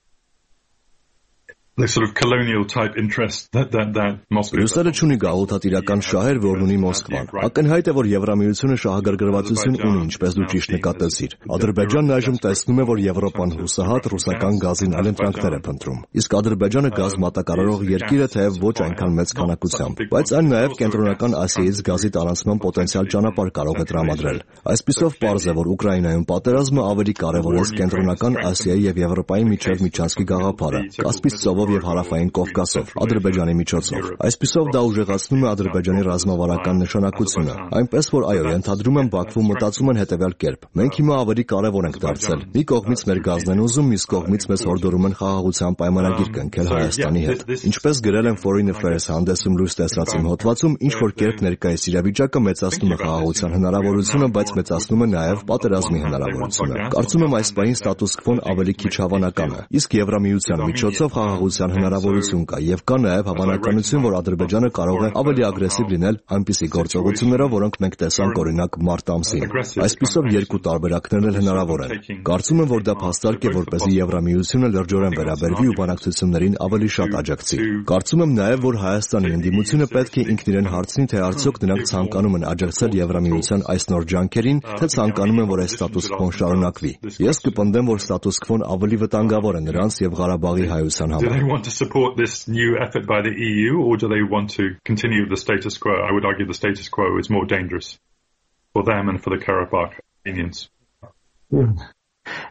the sort of colonial type interest that that that Moscow. Բրյուսելը չունի գաղութատիրական շահեր, որն ունի Մոսկվան։ Ակնհայտ է, որ Եվրամիությունը շահագրգռվածություն ունի, ինչպես դու ճիշտ նկատեցիր։ Ադրբեջանն այժմ տեսնում է, որ Եվրոպան հուսահատ ռուսական գազին այլընտրանքներ է փնտրում։ Իսկ Ադրբեջանը գազ մատակարարող երկիր է, թեև ոչ այնքան մեծ քանակությամբ, բայց այն նաև կենտրոնական Ասիայից գազի տարանցման պոտենցիալ ճանապարհ կարող է տրամադրել։ Այսպիսով պարզ է, որ Ուկրաինայում պատերազմը ավելի կարևոր է կենտրոնական Ասիայի եւ Եվրոպայի միջև միջանցքի գաղափարը։ Կասպից ծովով եւ հարավային Կովկասով, Ադրբեջանի միջոցով։ Այսպիսով դա ուժեղացնում է Ադրբեջանի ռազմավարական նշանակությունը։ Այնպես որ այո, ենթադրում եմ Բաքվում մտածում են հետեւյալ կերպ. մենք հիմա ավելի կարևոր ենք դարձել։ Մի կողմից մեր գազն են ուզում, մյուս կողմից մեզ հորդորում են խաղաղության պայմանագիր կնքել Հայաստանի հետ։ Ինչպես գրել են Foreign Affairs հանդեսում լույս տեսած իմ հոդվածում, ինչ որ կերպ ներկայիս իրավիճակը մեծացնում է խաղաղության հնարավորությունը, բայց մեծացնում է նաեւ պատերազմի հնարավորությունը։ Կարծում եմ այս պահին ստատուս քվոն ավելի քիչ հավանական է։ Իսկ Եվրամիության միջոցով խաղաղության հնարավորություն կա եւ կա նաեւ հավանականություն, որ Ադրբեջանը կարող է ավելի ագրեսիվ լինել այնպիսի գործողություններով, որոնք մենք տեսանք օրինակ մարտ ամսին։ Այսպիսով երկու տարբերակներն էլ հնարավոր են։ Կարծում եմ, որ դա փաստարկ է, որպեսզի Եվրամիությունը լրջորեն վերաբերվի ու բանակցություններին ավելի շատ աջակցի։ Կարծում եմ նաեւ, որ Հայաստանի ընդդիմությունը պետք է ինքն իրեն հարցնի, թե արդյոք նրանք ցանկանում են աջակցել Եվրամիության այս նոր ջանքերին, թե ցանկանում են, որ այս ստատուս քվոն շարունակվի։ Ես կպնդեմ, որ ստատուս քվոն ավելի վտանգավոր է նրանց եւ Ղարաբաղի հայության համար։ Want to support this new effort by the E U, or do they want to continue the status quo? I would argue the status quo is more dangerous for them and for the Karabakh Armenians.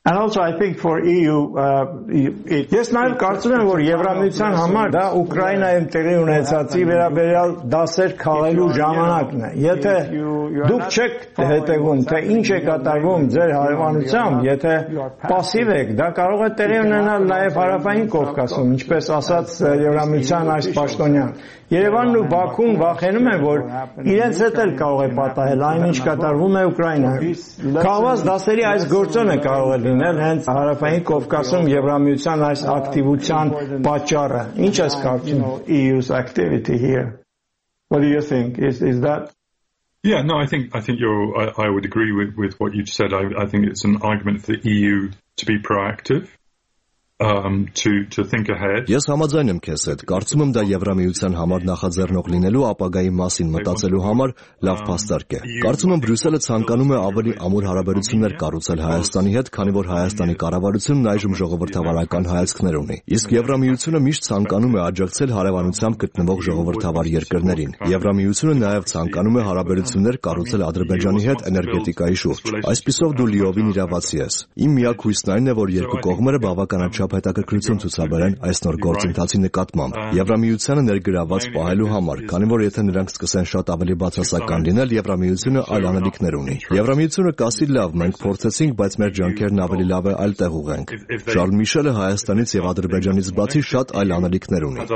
And also I think for E U uh, it Ես նաև կարծում եմ, որ Եվրամիության համար դա Ուկրաինայում տեղի ունեցածի վերաբերյալ դասեր քաղելու ժամանակն է։ Եթե դուք չեք հետևում, թե ինչ է կատարվում ձեր հարևանությամբ, եթե пассив եք, դա կարող է տեղի ունենալ նաև հարավային Կովկասում, ինչպես ասաց Եվրամիության այս պաշտոնյան։ Երևանն ու Բաքուն վախենում են, որ իրենց հետ էլ կարող է պատահել այն, ինչ կատարվում է Ուկրաինայում։ Քաղված դասերի այս գործոնը կարող է լինել հենց հարավային Կովկասում Եվրամիության այս ակտիվության պատճառը։ Ինչ ես կարծում? E U's activity here. What do you think? Is is that? Yeah, no, I think I think you're. I, I would agree with with what you said. I, I think it's an argument for the E U to be proactive. Um, to to think ahead. Ես համաձայն եմ քեզ հետ։ Կարծում եմ դա Եվրամիության համար նախաձեռնող լինելու ապագայի մասին մտածելու համար լավ փաստարկ է։ Կարծում եմ Բրյուսելը ցանկանում է ավելի ամուր հարաբերություններ կառուցել Հայաստանի հետ, քանի որ Հայաստանի կառավարությունն այժմ ժողովրդավարական հայացքներ ունի։ Իսկ Եվրամիությունը միշտ ցանկանում է աջակցել հարևանությամբ գտնվող ժողովրդավար երկրներին։ Եվրամիությունը նաև ցանկանում է հարաբերություններ կառուցել Ադրբեջանի հետ էներգետիկայի շուրջ։ Այսպիսով դու լիովին իրավացի ես։ Իմ միակ հույսն այն է, որ երկու կողմերը բավականաչափ հետաքրքրություն ցուցաբերեն այս նոր գործընթացի նկատմամբ Եվրամիությանը ներգրաված պահելու համար, քանի որ եթե նրանք սկսեն շատ ավելի բացասական լինել, Եվրամիությունը այլ անելիքներ ունի։ Եվրամիությունը կասի լավ, մենք փորձեցինք, բայց մեր ջանքերն ավելի լավ է այլ տեղ ուղենք։ Շարլ Միշելը Հայաստանից եւ Ադրբեջանից բացի շատ այլ անելիքներ ունի։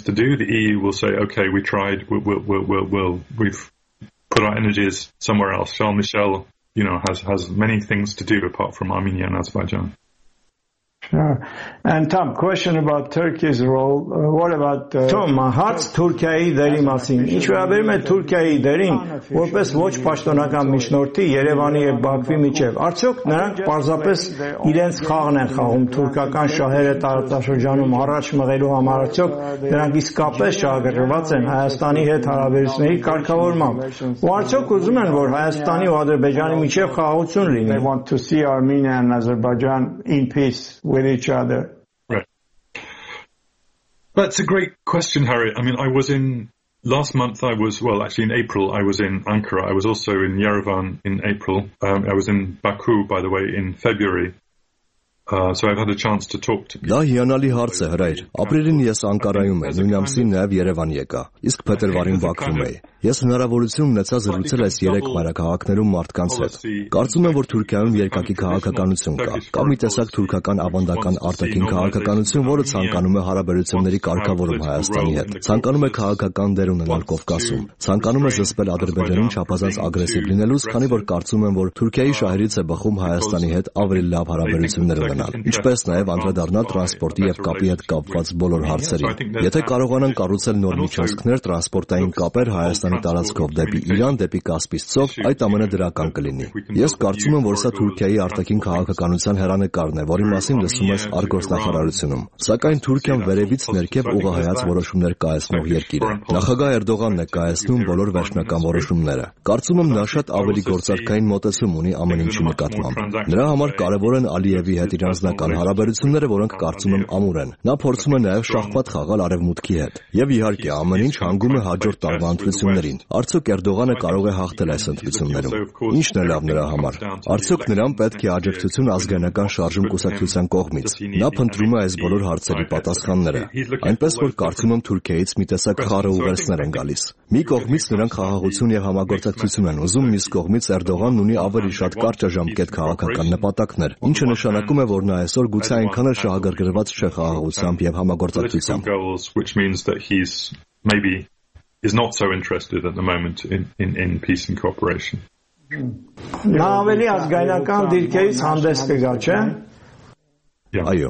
Put our energies somewhere else. Charles Michel, you know, has has many things to do apart from Armenia and Azerbaijan. Sure. And Tom, question about Turkey's role. Uh, what about uh, Tom, հարց Թուրքիայի դերի մասին։ Ինչ վերաբերում է Թուրքիայի դերին, որպես ոչ պաշտոնական միջնորդի Երևանի եւ Բաքվի միջև, արդյոք նրանք պարզապես իրենց խաղն են խաղում թուրքական շահերը տարածաշրջանում առաջ մղելու համար, արդյոք նրանք իսկապես շահագրգռված են Հայաստանի հետ հարաբերությունների կարգավորմամբ։ Ու արդյոք ուզում են, որ Հայաստանի ու Ադրբեջանի միջև խաղաղություն լինի։ They want to see Armenia and Azerbaijan in peace with each other. Right. That's a great question, Harry. I mean, I was in, last month I was, well, actually in April I was in Ankara. I was also in Yerevan in April. Um, I was in Baku, by the way, in February. Uh, so I've had a chance to talk to people. Դա հիանալի հարց է, հրայր։ Ապրիլին ես Անկարայում եմ, նույն ամսին նաև Երևան եկա, իսկ փետրվարին Բաքվում էի։ Ես հնարավորություն ունեցա զրուցել այս երեք մայրաքաղաքներում մարդկանց հետ։ Կարծում եմ, որ Թուրքիայում երկակի քաղաքականություն կա, կամ մի տեսակ թուրքական ավանդական արտաքին քաղաքականություն, որը ցանկանում է հարաբերությունների կարգավորում Հայաստանի հետ, ցանկանում է քաղաքական դեր ունենալ Կովկասում, ցանկանում է զսպել Ադրբեջանին չափազանց ագրեսիվ լինելուց, քանի որ կարծում եմ, որ Թուրքիայի շահերից է բխում Հայաստանի հետ ավելի լավ հարաբերություններ ունենալ, ինչպես նաև անդրադառնալ տրանսպորտի եւ կապի հետ կապված բոլոր հարցերին։ Եթե կարողանան կառուցել նոր միջանցքներ, տրանսպորտային կապեր Հայաստանի տարածքով դեպի Իրան, դեպի Կասպից ծով, այդ ամենը դրական կլինի։ Ես կարծում եմ, որ սա Թուրքիայի արտաքին քաղաքականության հեռանկարն է, որի մասին լսում ես արտգործնախարարությունում։ Սակայն Թուրքիան վերևից ներքև ուղղահայաց որոշումներ կայացնող երկիր է։ Նախագահ Էրդողանն է կայացնում բոլոր վերջնական որոշումները։ Կարծում եմ նա շատ ավելի գործարքային մոտեցում ունի ամեն ինչի նկատմամբ։ Նրա համար կարևոր են Ալիևի հետ իր անձնական հարաբերությունները, որոնք կարծում եմ ամուր են։ Նա փորձում է նաև շախմատ խաղալ Արևմուտքի հետ։ Եվ իհարկե ամեն ինչ հանգում է հաջորդ տարվա ընտրություններին։ Արդյոք Էրդողանը կարող է հաղթել այս ընտրություններում։ Ինչն է լավ նրա համար։ Արդյոք նրան պետք է աջակցություն ազգայնական շարժում կուսակցության կողմից։ Նա փնտրում է այս բոլոր հարցերի պատասխանները։ Այնպես որ կարծում եմ Թուրքիայից մի տեսակ խառը ուղերձներ են գալիս։ Մի կողմից նրանք խաղաղություն եւ համագործակցություն են ուզում, մյուս կողմից Էրդողանն ունի ավելի շատ կարճաժամկետ քաղաքական նպատակներ, ինչը նշանակում է, որ նա այսօր գուցե այնքան էլ շահագրգռված չէ խաղաղությամբ եւ համագործակցությամբ։ Which means that he's maybe is not so interested at the moment in in in peace and cooperation. Նա ավելի ազգայնական դիրքերից հանդես կգա, չէ՞։ Այո։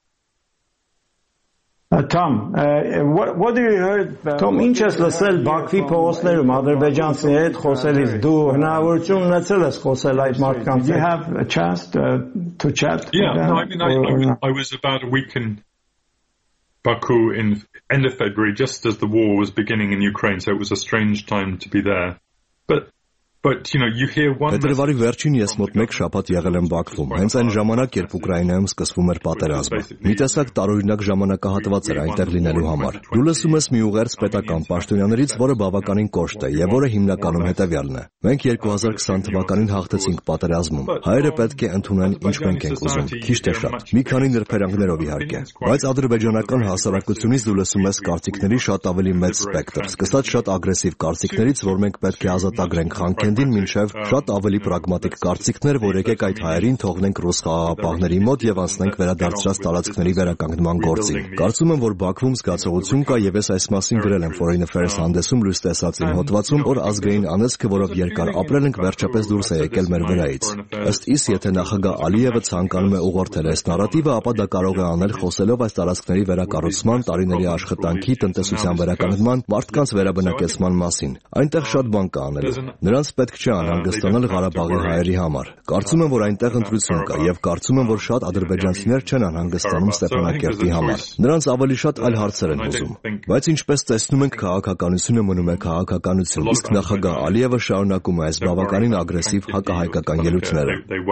Uh, Tom, uh, what what do you heard? Tom, ինչ ես լսել Բաքվի փողոցներում ադրբեջանցիների հետ խոսելիս, դու հնարավորություն ունեցել ես խոսել այդ մարդկանց հետ։ You have a chance to, to chat? Yeah, no, I mean, I, I, was, I was about a week in Baku in end of February, just as the war was beginning in Ukraine, so it was a strange time to be there. But But you know, you hear one Փետրվարի վերջին ես մոտ մեկ շաբաթ եղել եմ Բաքվում, հենց այն ժամանակ, երբ Ուկրաինայում սկսվում էր պատերազմը։ Մի տեսակ տարօրինակ ժամանակահատված էր այնտեղ լինելու համար։ Դու լսում ես մի ուղերձ պետական պաշտոնյաներից, որը բավականին կոշտ է եւ որը հիմնականում հետեւյալն է. մենք երկու հազար քսան թվականին հաղթեցինք պատերազմում։ Հայերը պետք է ընդունեն ինչ մենք ենք ուզում, քիչ թե շատ, մի քանի նրբերանգներով իհարկե։ Բայց ադրբեջանական հասարակությունից դու լսում ես կարծիքների շատ ավելի մեծ սպեկտր, սկսած շատ ագրեսիվ կարծիքներից, որ մենք պետք է ազատագրենք Խանքենդին, մինչև շատ ավելի պրագմատիկ կարծիքներ, որ եկեք այդ հայերին թողնենք ռուս խաղաղապահների մոտ եւ անցնենք վերադարձրած տարածքների վերականգնման գործին։ Կարծում եմ, որ Բաքվում զգացողություն կա եւ ես այս մասին գրել եմ Foreign Affairs հանդեսում լույս տեսած իմ հոդվածում, որ ազգային անեծքը, որով երկար ապրել ենք, վերջապես դուրս է եկել մեր վրայից։ Ըստ իս, եթե նախագահ Ալիևը ցանկանում է ուղղորդել այս նարատիվը, ապա դա կարող է անել խոսելով այս տարածքների վերակառուցման, տարիների աշխատանքի, տնտեսության վերականգնման, մարդկանց վերաբնակեցման մասին։ Այնտեղ շատ բան կա անելու։ Նրանց պետք չէ անհանգստանալ Ղարաբաղի հայերի համար։ Կարծում եմ, որ այնտեղ ընտրություն կա եւ կարծում եմ, որ շատ ադրբեջանցիներ չեն անհանգստանում Ստեփանակերտի համար։ Նրանց ավելի շատ այլ հարցեր են ուզում։ Բայց ինչպես տեսնում ենք, քաղաքականությունը մնում է քաղաքականություն, իսկ նախագահ Ալիևը շարունակում է այս բավականին ագրեսիվ հակահայկական ելույթները։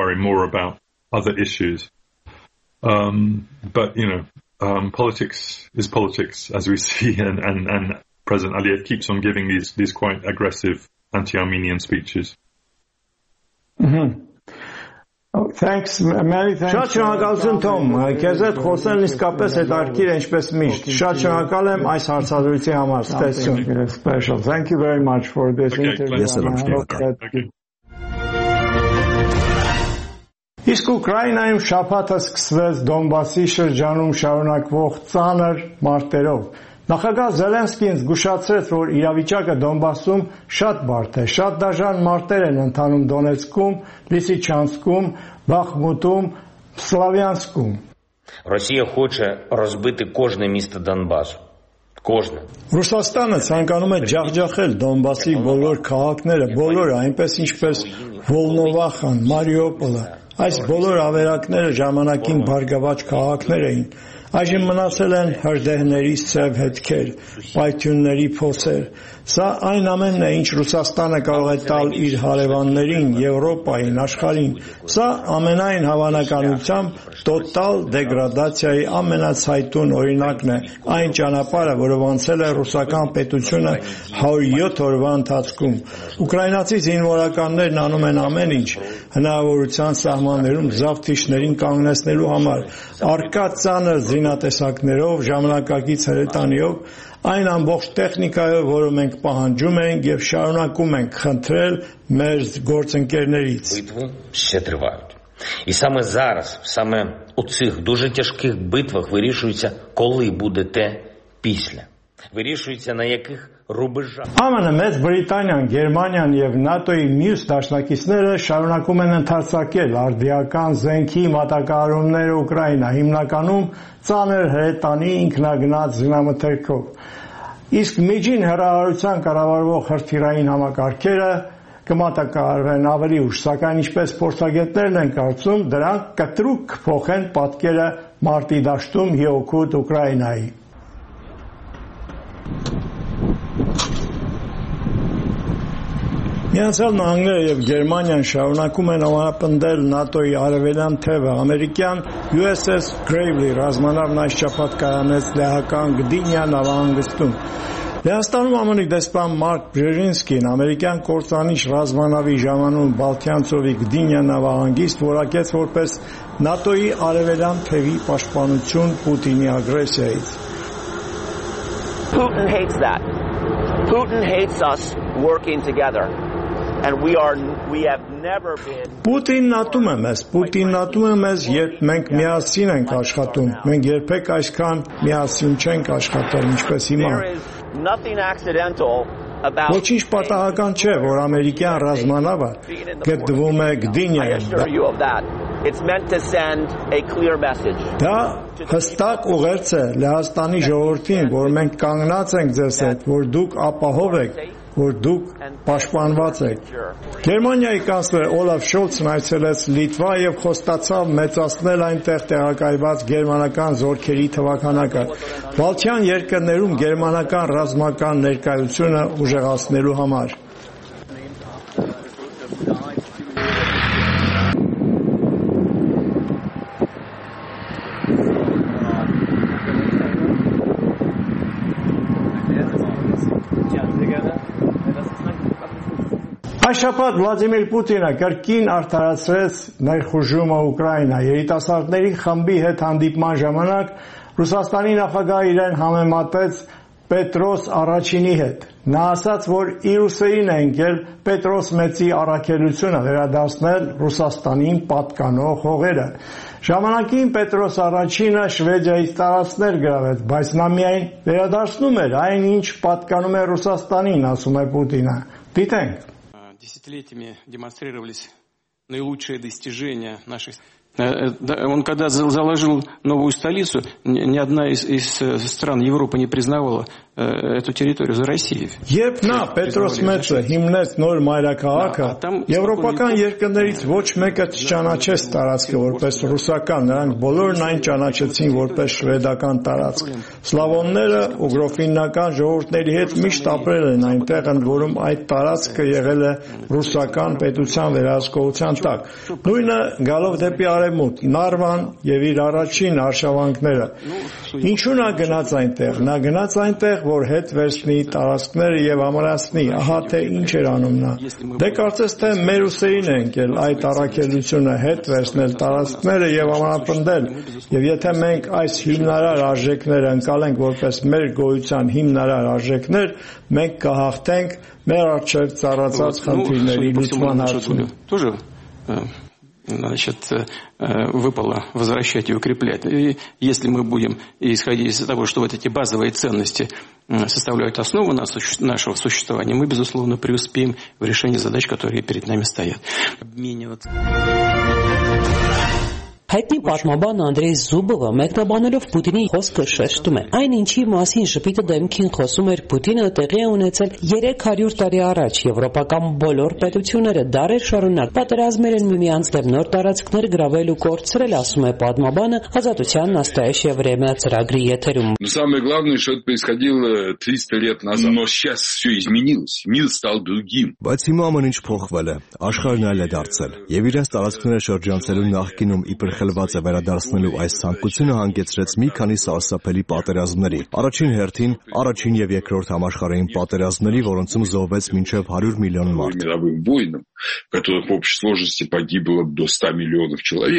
Um, but you know, um, politics is politics, as we see, and, and, and President Aliyev keeps on giving these these quite aggressive anti-Armenian speeches. Mm-hmm. Oh, thanks, many thanks. Շատ շնորհակալություն Թոմ, քեզ հետ խոսելն իսկապես հետաքրքիր է ինչպես միշտ։ Շատ շնորհակալ եմ այս հարցազրույցի համար։ Ստեսություն։ Special. Thank you very much for this Okay, interview. Ես եմ շնորհակալ։ Okay. Իսկ Ուկրաինայում շաբաթը սկսվեց Դոնբասի շրջանում շարունակվող ծանր մարտերով։ Նախագահ Զելենսկին զգուշացրեց, որ իրավիճակը Դոնբասում շատ բարդ է, շատ դաժան մարտեր են ընթանում Դոնեցկում, Լիսիչանսկում, Բախմուտում, Սլավյանսկում։ Росія хоче розбити кожне місто Донбасу. Кожне. Ռուսաստանը ցանկանում է ջախջախել Դոնբասի բոլոր քաղաքները, բոլորը, այնպես ինչպես Վոլնովախան, Մարիուպոլը։ Այս բոլոր ավերակները ժամանակին բարգավաճ քաղաքներ էին։ Այժմ մնացել են հրդեհների սև հետքեր, պայթյունների փոսեր։ Սա այն ամենն է, ինչ Ռուսաստանը կարող է տալ իր հարևաններին, Եվրոպային, աշխարհին։ Սա ամենայն հավանականությամբ տոտալ դեգրադացիայի ամենացայտուն օրինակն է, այն ճանապարհը, որով անցել է ռուսական պետությունը հարյուր յոթ օրվա ընթացքում։ Ուկրաինացի զինվորականներն անում են ամեն ինչ հնարավորության սահմաններում զավթիչներին կանգնեցնելու համար, արկա ծանր զինատեսակներով, ժամանակակից հրետանիով, այն ամբողջ տեխնիկայով, որը մենք պահանջում ենք եւ շարունակում ենք խնդրել մեր գործընկերներից։ Битви ще тривають. І саме зараз, саме у цих дуже тяжких битвах вирішується, коли буде те після. Вирішується на яких ռուբեժան։ ԱՄՆ, Մեծ Բրիտանիան, Գերմանիան եւ ՆԱՏՕ-ի մյուս դաշնակիցները շարունակում են ընդարձակել արդիական զենքի մատակարարումները Ուկրաինա, հիմնականում ծանր հրետանի ինքնագնաց զինամթերքով։ Իսկ միջին հեռահարության կառավարվող հրթիռային համակարգերը կմատակարարվեն ավելի ուշ, սակայն ինչպես փորձագետներն են կարծում, դրանք կտրուկ կփոխեն պատկերը մարտի դաշտում հիօգուտ Ուկրաինայի։ Միացյալ Նահանգները եւ Գերմանիան շարունակում են ամրապնդել ՆԱՏՕ-ի արևելյան թևը։ Ամերիկյան յու էս էս Gravely ռազմանավն այս շաբաթ կայանեց լեհական Գդինյա նավահանգստում։ Լեհաստանում ԱՄՆ դեսպան Մարկ Բժեժինսկին ամերիկյան կործանիչ ռազմանավի ժամանակ Բալթյան ծովի Գդինյա նավահանգիստ որակեց որպես ՆԱՏՕ-ի արևելյան թևի պաշտպանություն Պուտինի ագրեսիայից։ Putin hates that. Putin hates us working together. And we are we have never been Պուտինն ատում է մեզ, Պուտինն ատում է մեզ, երբ մենք միասին ենք աշխատում։ Մենք երբեք այսքան միասին չենք աշխատել, ինչպես հիմա։ Nothing accidental about Ոչինչ պատահական չէ, որ ամերիկյան ռազմանավը գտնվում է Գդինյայում։ It's meant to send a clear message. Դա հստակ ուղերձ է Լեհաստանի ժողովրդին, որ մենք կանգնած ենք ձեզ հետ, որ դուք ապահով եք, որ դուք պաշտպանված եք։ Գերմանիայի կանցլեր Օլաֆ Շոլցն այցելեց Լիտվա եւ խոստացավ մեծացնել այնտեղ տեղակայված գերմանական զորքերի թվաքանակը։ Բալթյան երկրներում գերմանական ռազմական ներկայությունը ուժեղացնելու համար։ Այս շաբաթ Վլադիմիր Պուտինը կրկին արդարացրեց ներխուժումը Ուկրաինա։ Երիտասարդների խմբի հետ հանդիպման ժամանակ Ռուսաստանի նախագահը իրեն համեմատեց Պետրոս Առաջինի հետ։ Նա ասաց, որ իր ուսերին է ընկել Պետրոս Մեծի առաքելությունը վերադարձնել Ռուսաստանին պատկանող հողերը։ Ժամանակին Պետրոս Առաջինը Շվեդիայից տարածքներ գրավեց, բայց նա միայն վերադարձնում էր այն, ինչ պատկանում է Ռուսաստանին, ասում է Պուտինը։ Դիտենք. Десятилетиями демонстрировались наилучшие достижения наших. Он когда заложил новую столицу, ни одна из, из стран Европы не признавала эту территорию за Россией. Երբ նա Պետրոս Մեծը հիմնեց նոր մայրաքաղաքը, եվրոպական երկրներից ոչ մեկը չճանաչեց տարածքը որպես ռուսական, նրանք բոլորն այն ճանաչեցին որպես շվեդական տարածք։ Սլավոնները ուգրոֆինական ժողովուրդների հետ միշտ ապրել են այնտեղ, ընդ որում այդ տարածքը եղել է ռուսական պետության վերահսկողության տակ։ Նույնը գալով դեպի արևմուտք, Նարվան եւ իր առաջին արշավանքները։ Ինչու նա գնաց այնտեղ։ Նա գնաց այնտեղ, որ հետ վերցնի տարածքները եւ ամրացնի, ահա թե ինչ էր անում նա։ Դե կարծես թե մեր ուսերին է ընկել այդ առաքելությունը հետ վերցնել տարածքները եւ ամրապնդել, եւ եթե մենք այս հիմնարար արժեքները ընկալենք որպես մեր գոյության հիմնարար արժեքներ, մենք կհաղթենք մեր առջև ծառացած խնդիրների լուծման հարցում։ Значит, выпало возвращать и укреплять. И если мы будем исходить из того, что вот эти базовые ценности составляют основу нашего существования, мы, безусловно, преуспеем в решении задач, которые перед нами стоят. Обмениваться. Հայտնի պատմաբան Անդրեյ Զուբովը մեկնաբանելով Պուտինի խոսքը շեշտում է. այն ինչի մասին շփիտը դեմքին խոսում էր Պուտինը տեղի է ունեցել երեք հարյուր տարի առաջ եվրոպական բոլոր պետությունները դարեր շարունակ պատերազմեր են միմյանց դեմ նոր տարածքներ գրավել ու կորցրել, ասում է պատմաբանը Ազատության настоящее время ծրագրի եթերում. Но самое главное, что это происходило триста лет назад. Но сейчас все изменилось. Мир стал другим. Բայց հիմա ամեն ինչ փոխվել է, աշխարհն այլ է դարձել, եւ իրենց տարածքները շրջանցելու նախկինում իբր խլված է վերադարձնելու այս ցանկությունը հանգեցրեց մի քանի սարսափելի պատերազմների։ Առաջին հերթին, առաջին եւ երկրորդ համաշխարհային պատերազմների, որոնցում զոհվեց մինչեւ հարյուր միլիոն մարդ։ Мировым войнам, в которых в общей сложности погибло до ста миллионов человек.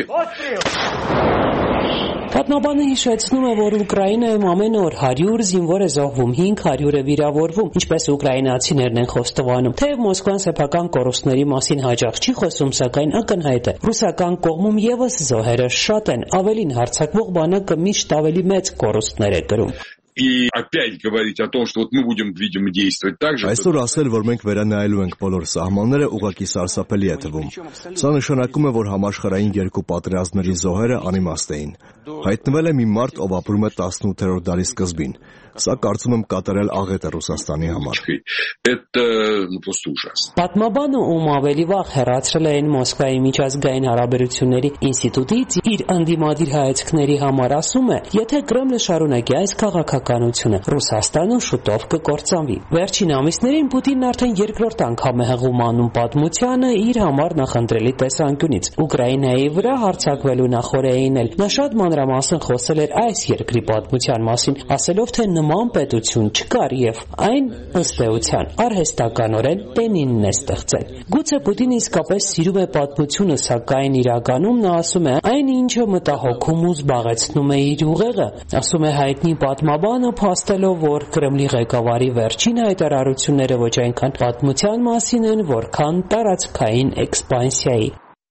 Պատմաբանը հիշեցնում է, որ Ուկրաինայում ամեն օր հարյուր զինվոր է զոհվում, հինգ հարյուր է վիրավորվում, ինչպես ուկրաինացիներն են խոստովանում։ Թեև Մոսկվան սեփական կորուստների մասին հաճախ չի խոսում, սակայն ակնհայտ է։ Ռուսական կողմում եւս զոհերը շատ են, ավելին հարձակվող բանակը միշտ ավելի մեծ կորուստներ է կրում։ И опять говорить о том, что вот мы будем, видимо, действовать так же. Այսօր ասել, որ մենք վերանայելու ենք բոլոր սահմանները, ուղղակի սարսափելի է թվում։ Սա նշանակում է, որ համաշխարհային երկու պատերազմների զոհերը անիմաստ էին։ Հայտնվել է մի մարդ, ով ապրում է տասնութերորդ դարի սկզբին։ Սա կարծում եմ կատարել աղետ է Ռուսաստանի համար։ Это ну просто ужасно. Պատմաբանը, ում ավելի վաղ հեռացրել էին Մոսկվայի միջազգային հարաբերությունների ինստիտուտից, իր անդիմադիր հայացքների համար ասում է, եթե Կրեմլը շարունակի այս քաղաքականությունը, Ռուսաստանը շուտով կկործանվի։ Վերջին ամիսներին Պուտինն արդեն երկրորդ անգամ է հղում անում պատմությանը իր համար նախընտրելի տեսանկյունից։ Ուկրաինայի վրա հարձակվելու նախօրեին էլ նա շատ մանրամասն խոսել էր այս երկրի պատմության մասին, ասելով, թե նման պետություն չկար եւ այն ըստ էության արհեստականորեն Լենինն է ստեղծել։ Գուցե Պուտինը իսկապես սիրում է պատմությունը, սակայն իրականում նա ասում է այն ինչը մտահոգում ու զբաղեցնում է իր ուղեղը, ասում է հայտնի պատմաբանը, փաստելով, որ Կրեմլի ղեկավարի վերջին հայտարարությունները ոչ այնքան պատմության մասին են, որքան տարածքային էքսպանսիայի։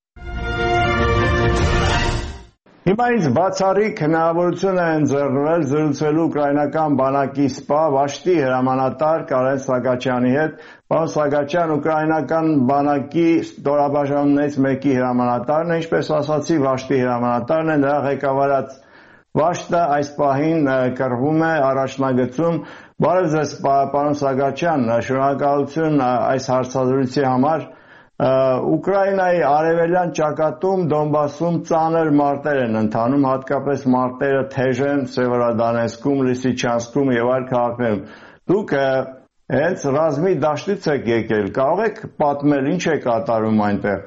Հիմա ինձ բացառիկ հնարավորություն է ընձեռվել զրուցելու ուկրաինական բանակի սպա Վաշտի հրամանատար Կարեն Սագաչյանի հետ։ Պարոն Սագաչյան, ուկրաինական բանակի ստորաբաժանումներից մեկի հրամանատարն է, ինչպես ասացի, Վաշտի հրամանատարն է, նրա ղեկավարած Վաշտը այս պահին կռվում է առաջնագծում։ Բարև ձեզ, պարոն Սագաչյան, շնորհակալություն այս հարցազրույցի համար։ Ուկրաինայի արևելյան ճակատում Դոնբասում ծանր մարտեր են ընթանում, հատկապես մարտերը թեժ են Սևերոդոնեցկում, Լիսիչանսկում եւ այլ քաղաքներում։ Դուք հենց ռազմի դաշտից եք եկել, կարող եք պատմել ինչ է կատարում այնտեղ։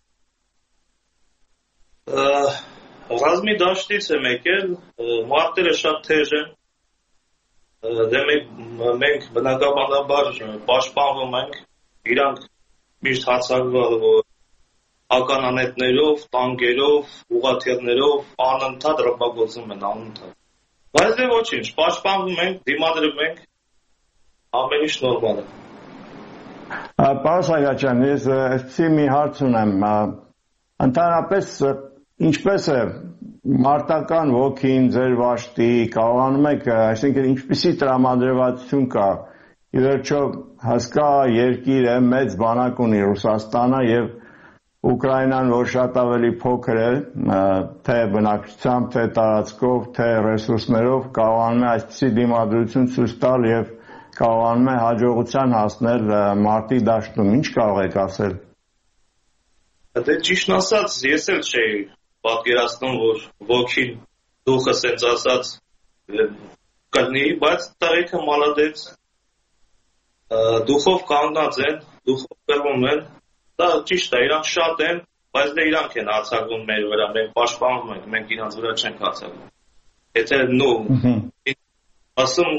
Ռազմի դաշտից եմ եկել, մարտերը շատ թեժ են։ Դե մենք բնականաբար պաշտպանվում ենք, իրանք միշտ հարձակվել որ ականանետներով, տանկերով, ուղղաթիռներով անընդհատ ռմբակոծում են անընդհատ։ Բայց դե ոչինչ, պաշտպանվում ենք, դիմադրում ենք, ամեն ինչ նորմալ է։ Պարոն Սահակյան, ես այսպիսի մի հարց ունեմ, ընդհանրապես ինչպես է մարտական ոգին ձեր վաշտի կարողանում եք, այսինքն ինչպիսի տրամադրվածություն կա, ի վերջո հսկա երկիր է, մեծ բանակ ունի Ռուսաստանը եւ Ուկրաինան, որ շատ ավելի փոքր է, թե բնակչությամբ, թե տարածքով, թե ռեսուրսներով կարողանում է այսպիսի դիմադրություն ցույց տալ եւ կարողանում է հաջողության հասնել մարտի դաշտում, ինչ կարող եք ասել։ Դե ճիշտ ասած, ես էլ չէի պատկերացնում, որ ոգին դուխը սենց ասած կլինի, բայց տարեքը մալադեց դուխով կանգնած են, դուխով կրվում են, դա ճիշտ է, իրանք շատ են, բայց դե իրանք են հարձակվում մեր վրա, մենք պաշտպանում ենք, մենք իրանց վրա չենք հարձակվում։ Եթե նո, ասում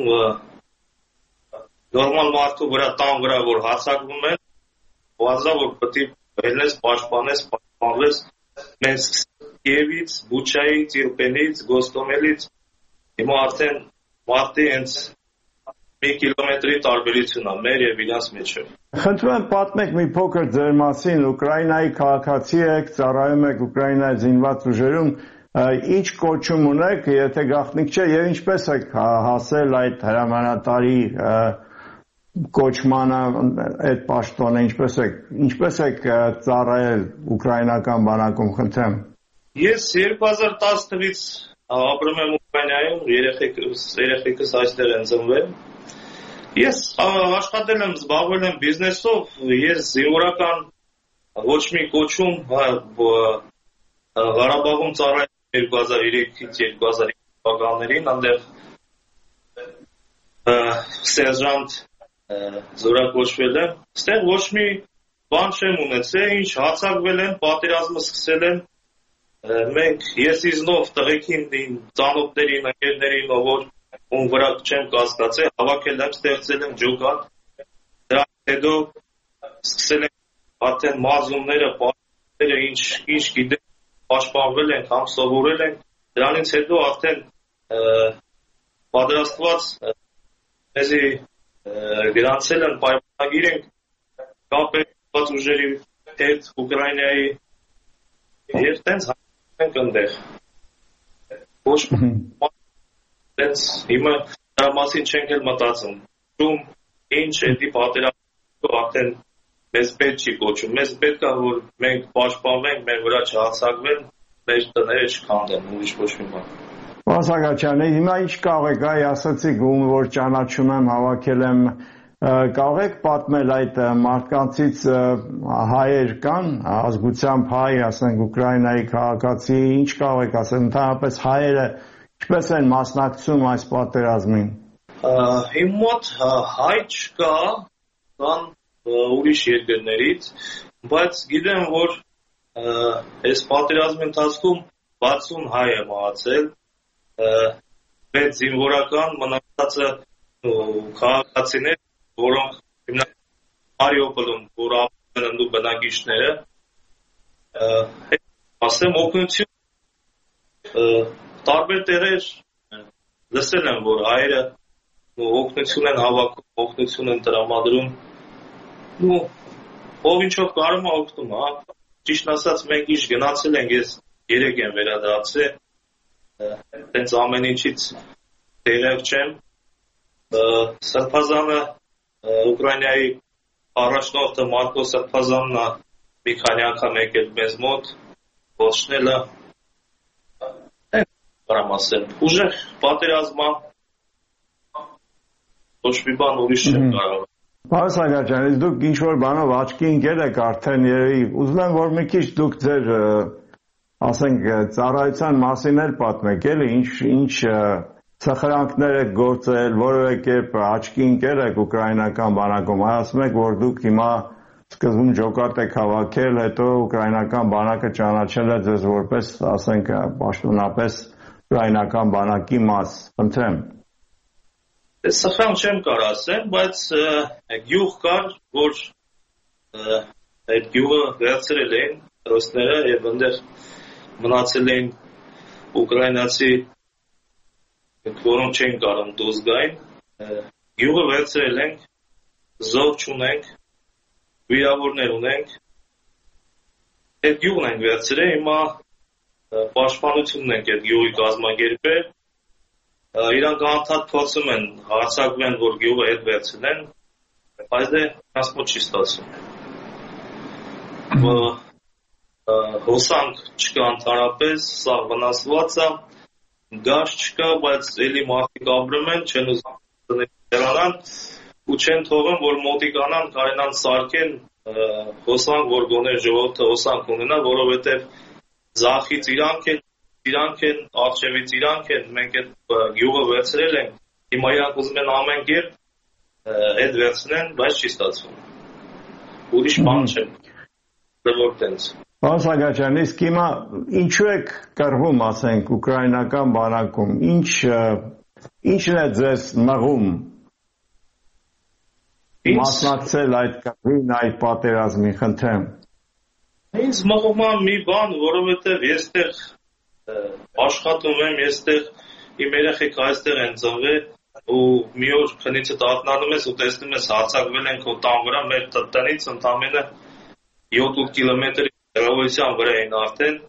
նորմալ մարդու վրա տան վրա որ հարձակվում են, բազա որ պետք է ելնես, պաշտպանես, պաշտպանվես, մենք Կիևից, Բուչայից, Իրպենից, Գոստոմելից, հիմա արդեն մարդի հենց մի կիլոմետրի տարբերություն է մեր եւ իրանց միջեւ։ Խնդրում եմ պատմեք մի փոքր ձեր մասին, Ուկրաինայի քաղաքացի եք, ծառայում եք Ուկրաինայի զինված ուժերում, ինչ կոչում ունեք, եթե գաղտնիք չէ, եւ ինչպես եք հասել այդ հրամանատարի կոչմանը, այդ պաշտոնը, ինչպես եք, ինչպես եք ծառայել ուկրաինական բանակում, խնդրեմ։ Ես երկու հազար տասը թվականից ապրում եմ Ուկրաինայում, երեխեքս երեխեքս այստեղ են ծնվել։ Ես աշխատել եմ, զբաղվել եմ բիզնեսով, ես զինվորական ոչ մի կոչում Ղարաբաղում ծառայել երկու հազար երեքից երկու հազար հինգ թվականներին, այնտեղ սերժանտ զորակոչվել եմ, այստեղ ոչ մի բան չեմ ունեցել, ինչ հարձակվել են, պատերազմը սկսել են, մենք ես իզնով տղեկին, ծանոթներին, ընկերներին, որ ում վրա չեմ կասկածել, հավաքել եմ, ստեղծել եմ ջոկատ, դրանից հետո սկսել եմ արդեն մարզումները, պատերազմները, ինչ ինչ գիտեմ, պաշտպանվել ենք, համ սովորել ենք, դրանից հետո արդեն պատրաստված մեզի գրանցել են պայմանագիր ենք կապել ուժերի հետ Ուկրաինայի եւ տենց ենք ընդեղ։ Ոչ տենց հիմա դրա մասին չենք էլ մտածում։ Ում ինչ էդի պատերազմը արդեն մեզ պետք չի կոչում։ Մեզ պետք է որ մենք պաշտպանվենք, մեր վրա չհարձակվեն, մեր տները չքանդեն, ուրիշ ոչ մի բան։ Սահակյան, հիմա ինչ կարող եք, այ ասացիք, ում որ ճանաչում եմ, հավաքել եմ, կարող եք պատմել այդ մարդկանցից հայեր կան, ազգությամբ հայ, ասենք Ուկրաինայի քաղաքացի, ինչ կարող եք ասել, ընդհանրապես հայերը ինչպես են մասնակցում այս պատերազմին։ Իմ մոտ հայ չկա, կան ուրիշ երկրներից, բայց գիտեմ, որ այս պատերազմի ընթացքում վաթսուն հայ է մահացել, պետ զինվորական մնացածը քաղաքացիներ, որոնք հիմնականում Մարիուպոլում, որ ապրում են ընդու բնակիչները, ասեմ օգնություն տարբեր տեղեր լսել եմ, որ հայերը օգնություն են հավաքում, օգնություն են տրամադրում, ու ով ինչով կարում է օգնում, հա, ճիշտ ասած մենք ինչ գնացել ենք, ես երեք եմ վերադարձել, տենց ամեն ինչից տեղյակ չեմ, Սրբազանը Ուկրաինայի առաջնորդը Մարկո Սրբազանն մի քանի անգամ եկել մեզ մոտ, ողջնել է, կարամ ասեմ, ուժեղ պատերազմա, ոչ մի բան ուրիշ չեմ կարող։ Պարոն Սահակյան, դուք ինչ-որ բանով աչքի ընկել եք արդեն երևի, ուզում եմ, որ մի քիչ դուք ձեր, ասենք, ծառայության մասին էլ պատմեք, էլի, ինչ սխրանքներ եք գործել, որևէ կերպ աչքի ընկել եք ուկրաինական բանակում, ասում եք, որ դուք հիմա սկզբում ջոկատ եք հավաքել, հետո ուկրաինական բանակը ճանաչել է ձեզ որպես, ասենք, պաշտոնապես ուկրաինական բանակի մաս, խնդրեմ։ Սխրանք չեմ կարող ասեմ, բայց գյուղ կար, որ այդ գյուղը վերցրել էին ռուսները եւ այնտեղ մնացել էին ուկրաինացի որոնք չեն կարող դուրս գային գյուղը վերցրել ենք զոհ չունենք վիրավորներ ունենք այդ գյուղն ենք վերցրել հիմա պաշտպանությունն ենք այդ գյուղի կազմակերպել իրանք անդադ փորձում են հարձակվեն որ գյուղը հետ վերցնեն բայց դե ասմոտ չի ստացվում հոսանք չկա ընդհանրապես սա վնասված է գազ չկա բայց էլի մարդիկ ապրում են չեն ուզում դրանան ու չեն թողում որ մոտիկանան կարենան սարքեն հոսանք որ գոնե ժողովուրդը հոսանք ունենա որովհետև Զախից իրանք են, իրանք են, արշևից իրանք են, մենք այդ գյուղը վերցրել ենք, հիմա իրանք ուզում են ամեն կերպ այդ վերցնեն, բայց չի ստացվում։ Ուրիշ բան չէ, դեռ տենց։ Պարոն Սարգսյան, իսկ հիմա ինչու եք կռվում, ասենք, ուկրաինական բանակում, ինչ ինչն է ձեզ մղում մասնակցել այդ կռվին, այդ պատերազմի, խնդրեմ։ Ինձ մղում է մի բան, որովհետև ես տեղ աշխատում եմ, ես տեղ իմ երեխեք այստեղ են ծնվել ու մի օր քնիցը տատնանում ես ու տեսնում ես հարձակվել են քո տան վրա, մեր տնից ընդամենը յոթ կիլոմետրի հեռավորության վրա են արդեն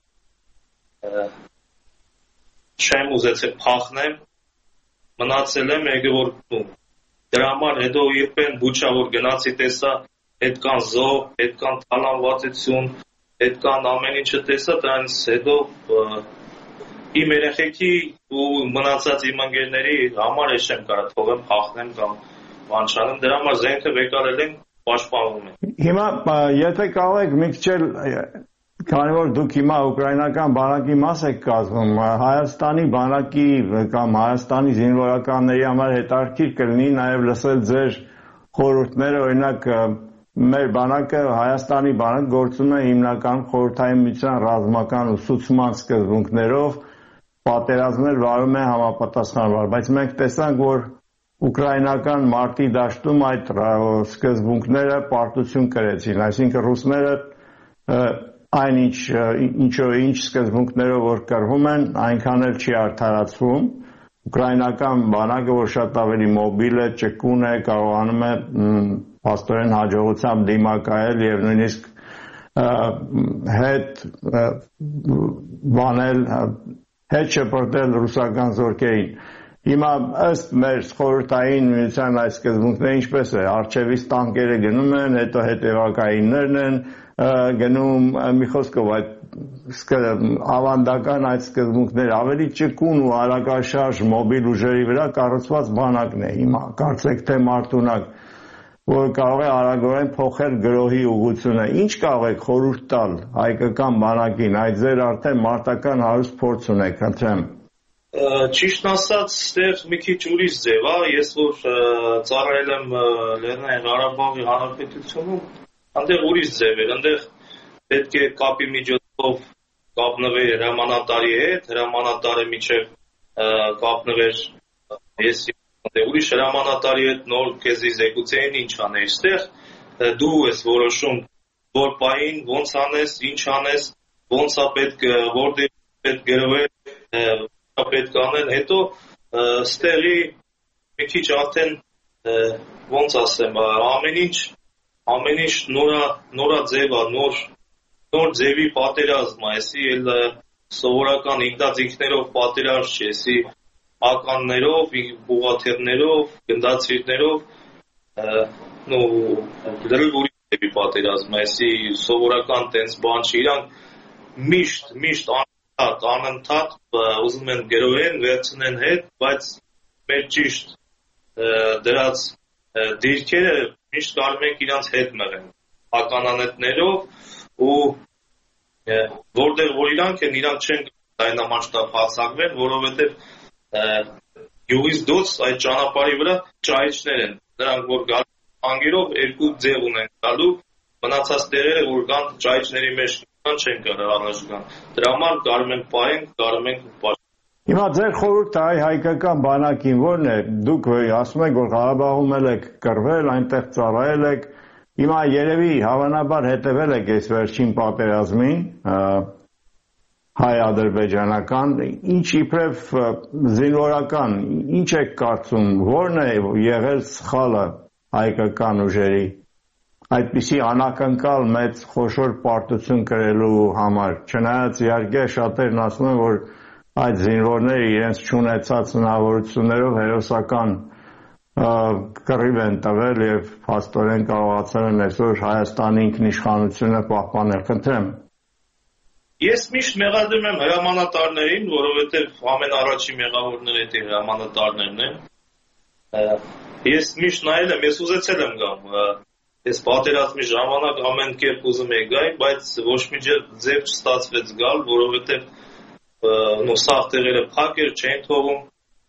չեմ ուզեցել փախնեմ, մնացել եմ եկե որ դրա համար հետո իրեն բուչա որ գնացի տեսա այդ կան զոհ, այդ կան թալանվածություն այդ կան ամեն ինչը տեսա, դրանից հետո իմ երեխեքի ու մնացած իմ ընկերների համար ես չեմ կարող թողեմ փախնեմ կամ բան չանեմ, դրա համար զենքը վեկարել են, պաշտպանվում են։ Հիմա եթե կարող եք մի քիչ քանի որ դուք հիմա ուկրաինական բանակի մաս եք կազմում, Հայաստանի բանակի կամ Հայաստանի զինվորականների համար հետաքրքիր կլինի նաև լսել ձեր խորհուրդները, օրինակ մեր բանակը Հայաստանի բանակ գործում է հիմնական խորհրդային միության ռազմական ուսուցման սկզբունքներով պատերազմներ վարում է համապատասխանաբար, բայց մենք տեսանք, որ ուկրաինական մարտի դաշտում այդ սկզբունքները պարտություն կրեցին, այսինքն ռուսները այնինչ ինչով ինչ սկզբունքներով որ կռվում են, այնքան էլ չի արդարացվում, ուկրաինական բանակը որ շատ ավելի մոբիլ է, ճկուն է, կարողանում է փաստորեն հաջողությամբ դիմակայել եւ նույնիսկ հետ բանել հետ շփոթել ռուսական զորքերին։ Հիմա ըստ մեր խորհրդային միության այս սկզբունքները ինչպես է, արչևից տանկերը գնում են, հետո հետևակայիններն են գնում, մի խոսքով այդ ավանդական այդ սկզբունքները ավելի ճկուն ու արագաշարժ մոբիլ ուժերի վրա կառուցված բանակն է հիմա, կարծեք թե մարդունակ, որ կարող է արագորեն փոխել գրոհի ուղղությունը, ինչ կարող եք խորհուրդ տալ հայկական բանակին, այդ ձեր արդեն մարտական հարուստ փորձ ունեք, խնդրեմ։ Ճիշտն ասած, ստեղ մի քիչ ուրիշ ձև է, ես որ ծառայել եմ Լեռնային Ղարաբաղի Հանրապետությունում, այնտեղ ուրիշ ձև էր, այնտեղ պետք է կապի միջոցով կապնվեր հրամանատարի հետ, հրամանատարը միջև կապնվեր ես ուրիշ հրամանատարի հետ նոր քեզի զեկուցեին ինչ անել, այստեղ դու ես որոշում որ պահին ոնց անես, ինչ անես, ոնց է պետք որտեղ պետք գրվել պետք անել, հետո ստեղի մի քիչ արդեն ոնց ասեմ, ամեն ինչ ամեն ինչ նորա նորա ձև է, նոր նոր ձևի պատերազմ է, էսի էլ սովորական ինքնաձիգներով պատերազմ չէ, էսի ականներով, ուղղաթիռներով, գնդացիրներով, նո լրիվ ուրիշ ձևի պատերազմ է, էսի սովորական տենց բան չի, իրանք միշտ միշտ անընդհատ ուզում են գրոհեն, վերցնեն հետ, բայց մեր ճիշտ դրած դիրքերը միշտ կարող ենք իրանց հետ մղեն ականանետներով ու որտեղ որ իրանք են, իրանք չեն լայնամասշտաբ հարձակվել, որովհետև յուղից դուրս այդ ճանապարհի վրա ճայիչներ են, նրանք որ գալու անգերով երկու ձև ունեն գալու, մնացած տեղերը որ կան ճայիչների մեջ չեն կարող առաջգան։ Դրա համար կարող ենք պահենք, կարող ենք պաշտպանել։ Հիմա ձեր խորհուրդը այ հայկական բանակին ո՞րն է։ Դուք ասում եք, որ Ղարաբաղում եք կռվել, այնտեղ ծառայել եք, Հիմա երևի հավանաբար հետևել եք այս վերջին պատերազմին, հայ-ադրբեջանական, ինչ իբրև զինվորական, ինչ եք կարծում, որն է եղել սխալը հայկական ուժերի այդպիսի անակնկալ մեծ խոշոր պարտություն կրելու համար, չնայած իհարկե շատերն ասում են, որ այդ զինվորները իրենց չունեցած հնարավորություններով հերոսական կռիվ են տվել եւ փաստորեն կարողացել են այսօր Հայաստանի ինքնիշխանությունը պահպանել։ Խնդրեմ։ Ես միշտ մեղադրում եմ հրամանատարներին, որովհետեւ ամենառաջի մեղավորները դա հրամանատարներն են։ Ես միշտ նայել եմ, ես ուզեցել եմ գամ։ Ես պատերազմի ժամանակ ամեն կերպ ուզում եի գալ, բայց ոչ մի ձև չստացվեց գալ, որովհետեւ նո սաղ տեղերը փակ էր, չեն թողում։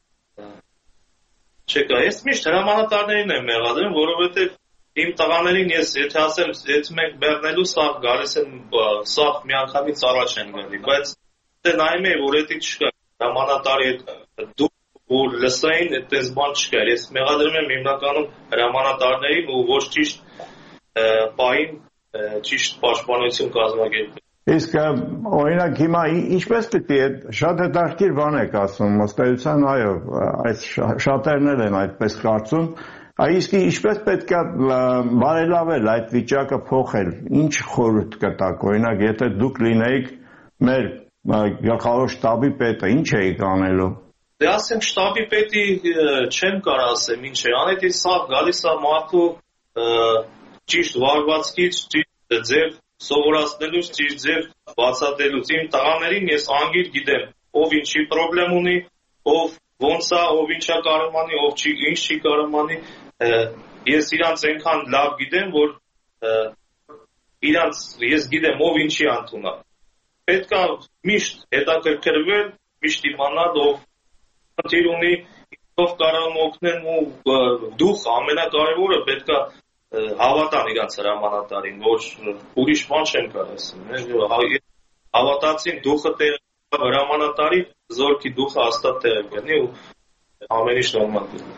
Չեկա, ես միշտ հրամանատարներին եմ մեղադրում, որովհետև իմ տղաներին ես եթե ասեմ, եթե մենք բեռնելու սաղ գալիս են, սաղ միանգամից առաջ են գալի, բայց դե նայում էի, որ էդի չկա, հրամանատարի հետ դու որ լսային, այդպես բան չկա, ես մեղադրում եմ հիմնականում հրամանատարներին ու ոչ ճիշտ պահին ճիշտ պաշտպանություն կազմակերպել։ Իսկ օրինակ հիմա ինչպես պիտի շատ հետաքրքիր բան եք ասում, ըստ էության այո, այս շատերն են այդպես կարծում, իսկ ինչպես պետք է բարելավել այդ վիճակը փոխել, ինչ խորհուրդ կտաք, օրինակ եթե դուք լինեիք մեր գլխավոր շտաբի պետը, ինչ էիք անելու։ Դե ասեմ շտաբի պետի չեմ կարող ասեմ ինչ է, անեդի սա գալիս է մարդու ճիշտ վարվածքից, ճիշտ ձև սովորացնելուց, ճիշտ ձև բացատրելուց, իմ տղաներին ես անգիր գիտեմ, ով ինչի պրոբլեմ ունի, ով ոնց է, ով ինչա կարող անի, ով ինչ չի կարող անի, ես իրանց այնքան լավ գիտեմ, որ իրանց ես գիտեմ, ով ինչի անդունա։ Պետք է միշտ հետաքրքրվել, միշտ իմանալ, ով խնդիր ունի, ով կարող եմ օգնել ու դուխ ամենակարևորը պետք է հավատան իրանց հրամանատարին, որ ուրիշ բան չեն կարող ասել։ Հավատացին դուխը տեղ հրամանատարի, զորքի դուխը հաստատ տեղ գտնի ու ամեն ինչ նորմալ գտնի։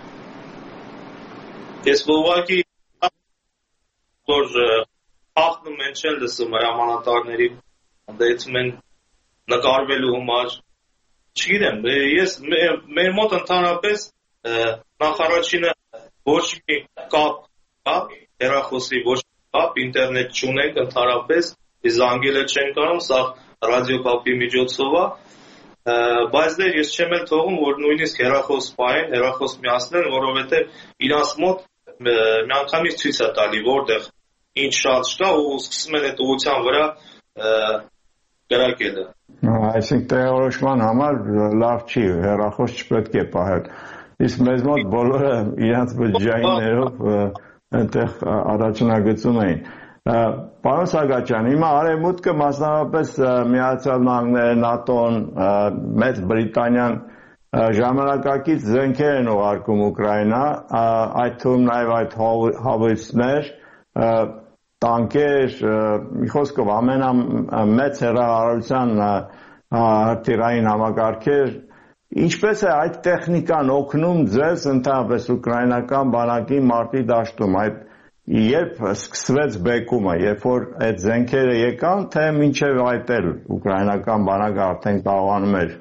Ես ուղղակի որ ախնում են չեն լսում հրամանատարների, դեթում են նկարվելու համար, չգիտեմ, ես մեր մոտ ընդհանրապես նախարարչինը ոչ մի կապ հեռախոսի ոչ կապ, ինտերնետ չունենք ընդհանրապես, զանգելը չեն կարող, սա ռադիոկապի միջոցով է, բայց դեր ես չեմ էլ թողում, որ նույնիսկ հեռախոս պահեն, հեռախոս միացնեն, որովհետև իրանց մոտ միանգամից ցույց է տալի, որտեղ ինչ շատ կա ու սկսում են այդ ուղղության վրա կրակելը։ Այսինքն տեղորոշման համար լավ չի, հեռախոս չպետք է պահել։ Իսկ մեզ մոտ բոլորը իրանց բջջայիններով այնտեղ առաջնագծում էին։ Պարոն Սարգսյան, հիմա Արևմուտքը մասնավորապես Միացյալ Նահանգները, ՆԱՏՕ-ն, Մեծ Բրիտանիան ժամանակակից զենքեր են ուղարկում Ուկրաինա, այդ թվում նաև այդ հաուիցներ, տանկեր, մի խոսքով ամենամեծ հեռահարության հրթիռային համակարգեր, ինչպես է այդ տեխնիկան օգնում ձեզ ընդհանրապես ուկրաինական բանակի մարտի դաշտում, այդ երբ սկսվեց բեկումը, երբ որ այդ զենքերը եկան, թե մինչև այդ էլ ուկրաինական բանակը արդեն կարողանում էր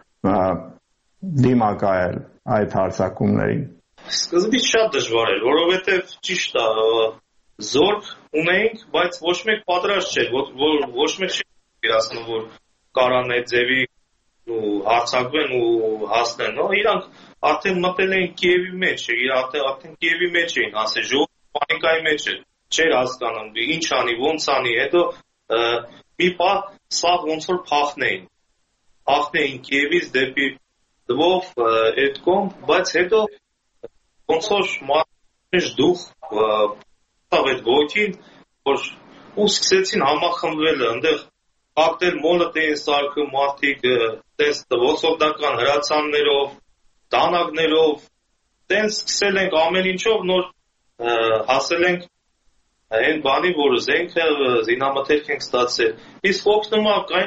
դիմակայել այդ հարձակումներին։ Սկզբից շատ դժվար էր, որովհետև ճիշտ է, զորք ունեինք, բայց ոչ մեկ պատրաստ չէր, ոչ մեկ չի իրացնում, որ կարան այդ ձևի ու հարձակվեն ու հասնեն, no, իրանք արդեն մտել էին Կիևի մեջ, արդեն արդեն Կիևի մեջ էին հասել, ժողովուրդը պանիկայի մեջ էր, չէր հասկանում, ինչ անի, ոնց անի, հետո մի պահ սա ոնց որ փախնեին, փախնեին Կիևից դեպի Լվով, այդ կողմ, բայց հետո ոնց որ մարդու դուխ այդ ոգին, որ ու սկսեցին համախմբվել, այնտեղ կապտել մոլոտ էին սարքում մարդիկ, տես ոսորդական հրացաններով, տանակներով, տենց սկսել ենք ամեն ինչով նոր հասել ենք այն բանի, որ զենքը զինամթերք ենք ստացել։ Իսկ օգնում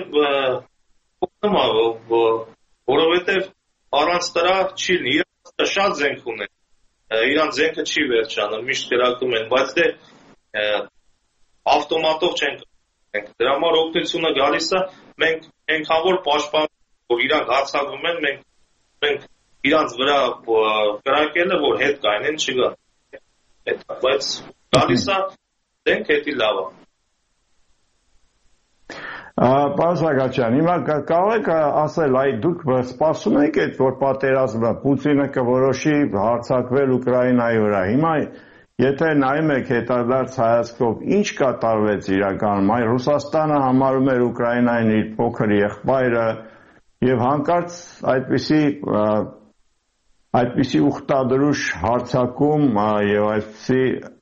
է, որովհետև առանց դրա չի լինի, իրանց շատ զենք ունեն, իրանց զենքը չի վերջանում, միշտ կրակում են, բայց դե ավտոմատով չենք ենք։ Դրա համար օգնությունը գալիս է, մենք այնքան որ պաշտպան, որ իրանք հարձակվում են, մենք մենք իրանց վրա կրակելը, որ հետ կայնեն չգա։ Բայց գալիս է, դենք հետի լավ է։ Պարոն Սարգսյան, հիմա կարող եք ասել, այ դուք սպասում եք այդ որ պատերազմը Պուտինը կորոշի հարձակվել Ուկրաինայի վրա։ Հիմա եթե նայում եք հետադարձ հայացքով, ինչ կատարվեց իրականում, այ Ռուսաստանը համարում էր Ուկրաինային իր փոքր եղբայրը եւ հանկարծ այդպիսի այդպիսի ուխտադրուժ հարձակում եւ այդպիսի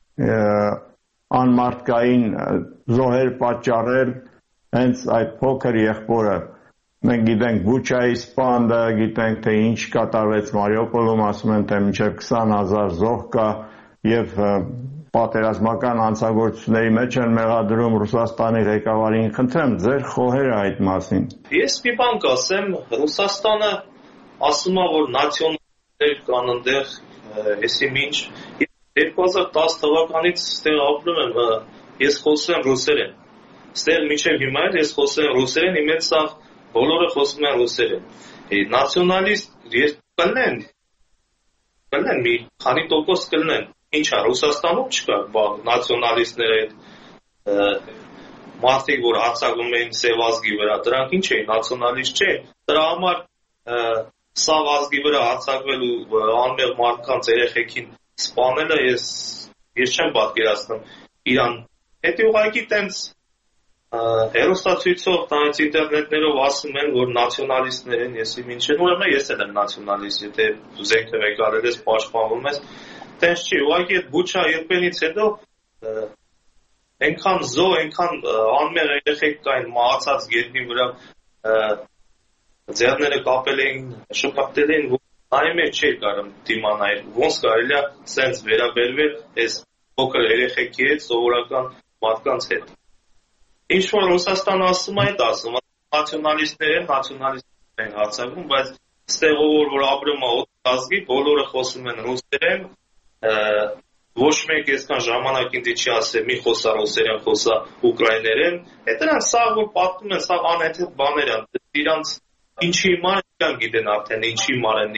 անմարտկային զոհեր պատճառել հենց այդ փոքր եղբորը։ Մենք գիտենք Բուչայի սպանդը, գիտենք թե ինչ կատարվեց Մարիուպոլում, ասում են թե մինչև քսան հազար զոհ կա եւ պատերազմական հանցագործությունների մեջ են մեղադրում Ռուսաստանի ղեկավարին։ Խնդրեմ ձեր խոհերը այդ մասին։ Ես մի բան կասեմ, Ռուսաստանը ասում է որ նացիոնալներ կան այնտեղ, եսի ինչ երկու հազար տասը թվականից ստեղ ապրում եմ, ես խոսում եմ ռուսերեն։ Ստեղ միջև հիմա էլ ես խոսում եմ ռուսերեն, իմենց սաղ բոլորը խոսում են ռուսերեն։ Նացիոնալիստ կլնեն, կլնեն մի քանի տոկոս կլնեն։ Ինչ է, Ռուսաստանում չկա նացիոնալիստները այդ մարդիկ, որ հարձակվում էին սև ազգի վրա, դրանք ինչ էին, նացիոնալիստ չէ։ Դրա համար սաղ ազգի վրա հարձակվել ու անմեղ մարդկանց երեխեքին սպանելը ես ես չեմ պատկերացնում իրան։ Հետի ուղղակի տենց հերոստացույցով, տանից ինտերնետներով ասում են, որ նացիոնալիստներ են, եսի ինչ են, ուրեմն ես էլ եմ նացիոնալիստ, եթե զենքը վեկարել ես, պաշտպանվում ես, տենց չի, ուղղակի այդ Բուչա եղբենից հետո այնքան զո, այնքան անմեղ երեխեք կային մահացած գետնի վրա ձեռները կապել էին, շպրտել էին, նայում էր չէր կարում դիմանայր, ոնց կարելի է սենց վերաբերվել այս փոքր երեխեքի հետ, սովորական մարդկանց հետ։ Ինչ որ Ռուսաստանը ասում է, այդ ասում է, նացիոնալիստներ են, նացիոնալիստներ են հարձակվում, բայց ստեղով որ որ ապրում է ազգի, բոլորը խոսում են ռուսերեն, ոչ մեկ այսքան ժամանակ ինձ չի ասել, մի խոսա ռուսերեն, խոսա ուկրաիներեն, այդ նրանք սա որ պատմում են, սա անհեթեթ բաներ են, իրանց ինչի իմար են գիտեն արդեն, ինչի իմար են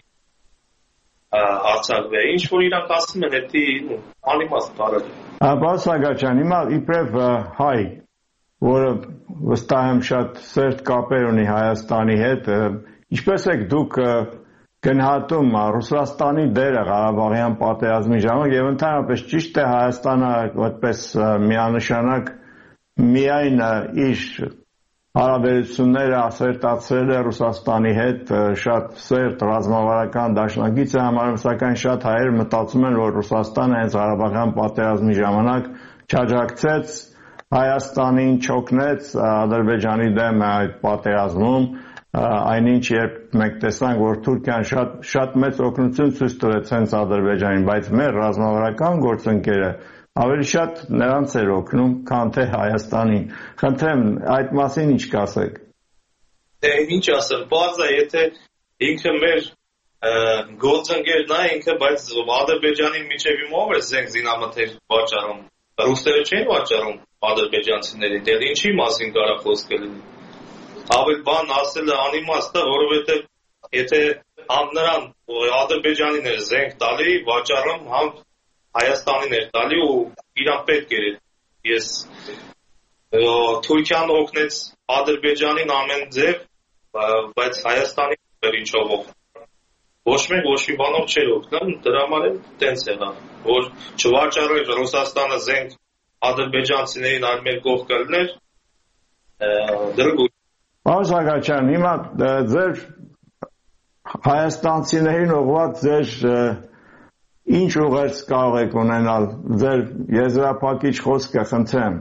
հարձակվել, ինչ որ իրանք ասում են, հետի անիմաստ բարել։ Պարոն Սարգսյան, հիմա իբրև հայ, որը վստահ եմ շատ սերտ կապեր ունի Հայաստանի հետ, ինչպես եք դուք գնահատում Ռուսաստանի դերը Ղարաբաղյան պատերազմի ժամանակ եւ ընդհանրապես ճիշտ է Հայաստանը այդպես միանշանակ միայն իր հարաբերությունները ասերտացրել է Ռուսաստանի հետ, շատ սերտ ռազմավարական դաշնակից է համարում, սակայն շատ հայեր մտածում են, որ Ռուսաստանը հենց Ղարաբաղյան պատերազմի ժամանակ չաջակցեց Հայաստանին, չօգնեց Ադրբեջանի դեմ այդ պատերազմում, այնինչ երբ մենք տեսանք, որ Թուրքիան շատ շատ մեծ օգնություն ցույց տվեց հենց Ադրբեջանին, բայց մեր ռազմավարական գործընկերը ավելի շատ նրանց էր օգնում, քան թե Հայաստանին։ Խնդրեմ, այդ մասին ինչ կասեք։ Դե ինչ ասեմ, բարձ է, եթե ինքը մեր գործընկերն է, ինքը բայց Ադրբեջանին միջև իմով է զենք զինամթեր վաճառում։ Ռուսները չեն վաճառում ադրբեջանցիներին, դե ինչի մասին կարա խոսքը լինի։ Ավել բան ասելը անիմաստ է, որովհետև եթե համ նրան Ադրբեջանին էր զենք տալի, վաճառում, համ Հայաստանին էր տալի ու իրան պետք էր ես Թուրքիան օգնեց Ադրբեջանին ամեն ձև, բայց Հայաստանին էր ինչով օգնել։ Ոչ մեկ ոչ մի բանով չէր օգնել, դրա համար էլ տենց եղավ, որ չվաճառեր Ռուսաստանը զենք ադրբեջանցիներին այլ մեր կողքը լիներ, դրգու։ Պարոն Սարգսյան, հիմա ձեր հայաստանցիներին ուղղված ձեր ինչ ուղերձ կարող եք ունենալ, ձեր եզրափակիչ խոսքը խնդրեմ։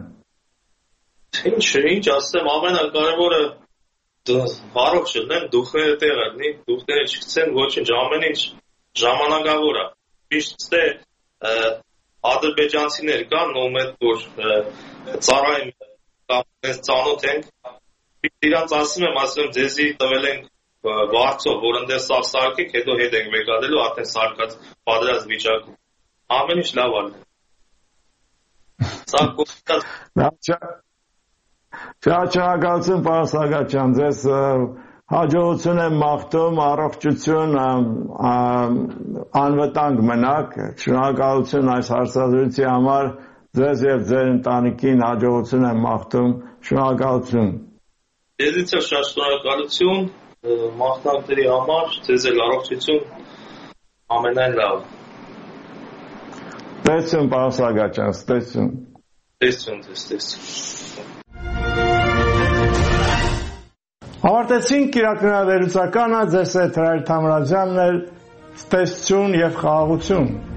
Ինչ, ինչ ասեմ, ամենակարևորը առողջ լինեն, դուխները տեղ լինի, դուխները չգցեն, ոչինչ, ամեն ինչ ժամանակավոր է։ Միշտ է ադրբեջանցիներ կան, ում հետ որ ծառայում կամ ծանոթ ենք, իրանց ասում եմ, ասում եմ, ձեզի տվել ենք վարձով, որ ընդեղ սաղ սարկեք, հետո հետ ենք վեկադելու, արդեն սարկած պատրաստ վիճակում։ Ամեն ինչ լավ ալն է։ Սա կողմնա Շնորհակալություն պարոն Սարգսյան, ձեզ հաջողություն եմ մաղթում, առողջություն, անվտանգ մնաք, շնորհակալություն այս հարցազրույցի համար, ձեզ եւ ձեր ընտանիքին հաջողություն եմ մաղթում, շնորհակալություն։ Ձեզից էլ շատ շնորհակալություն մաղթանքների համար, ձեզ էլ առողջություն, ամենայն լավ։ Տեսություն պարոն Սարգսյան, տեսություն։ Տեսություն, տեսություն։ Ավարտեցինք իրաքնահավերուցականը, ձեզ հետ Հրայր Թամրազյանն էր, տեսություն եւ խաղաղություն։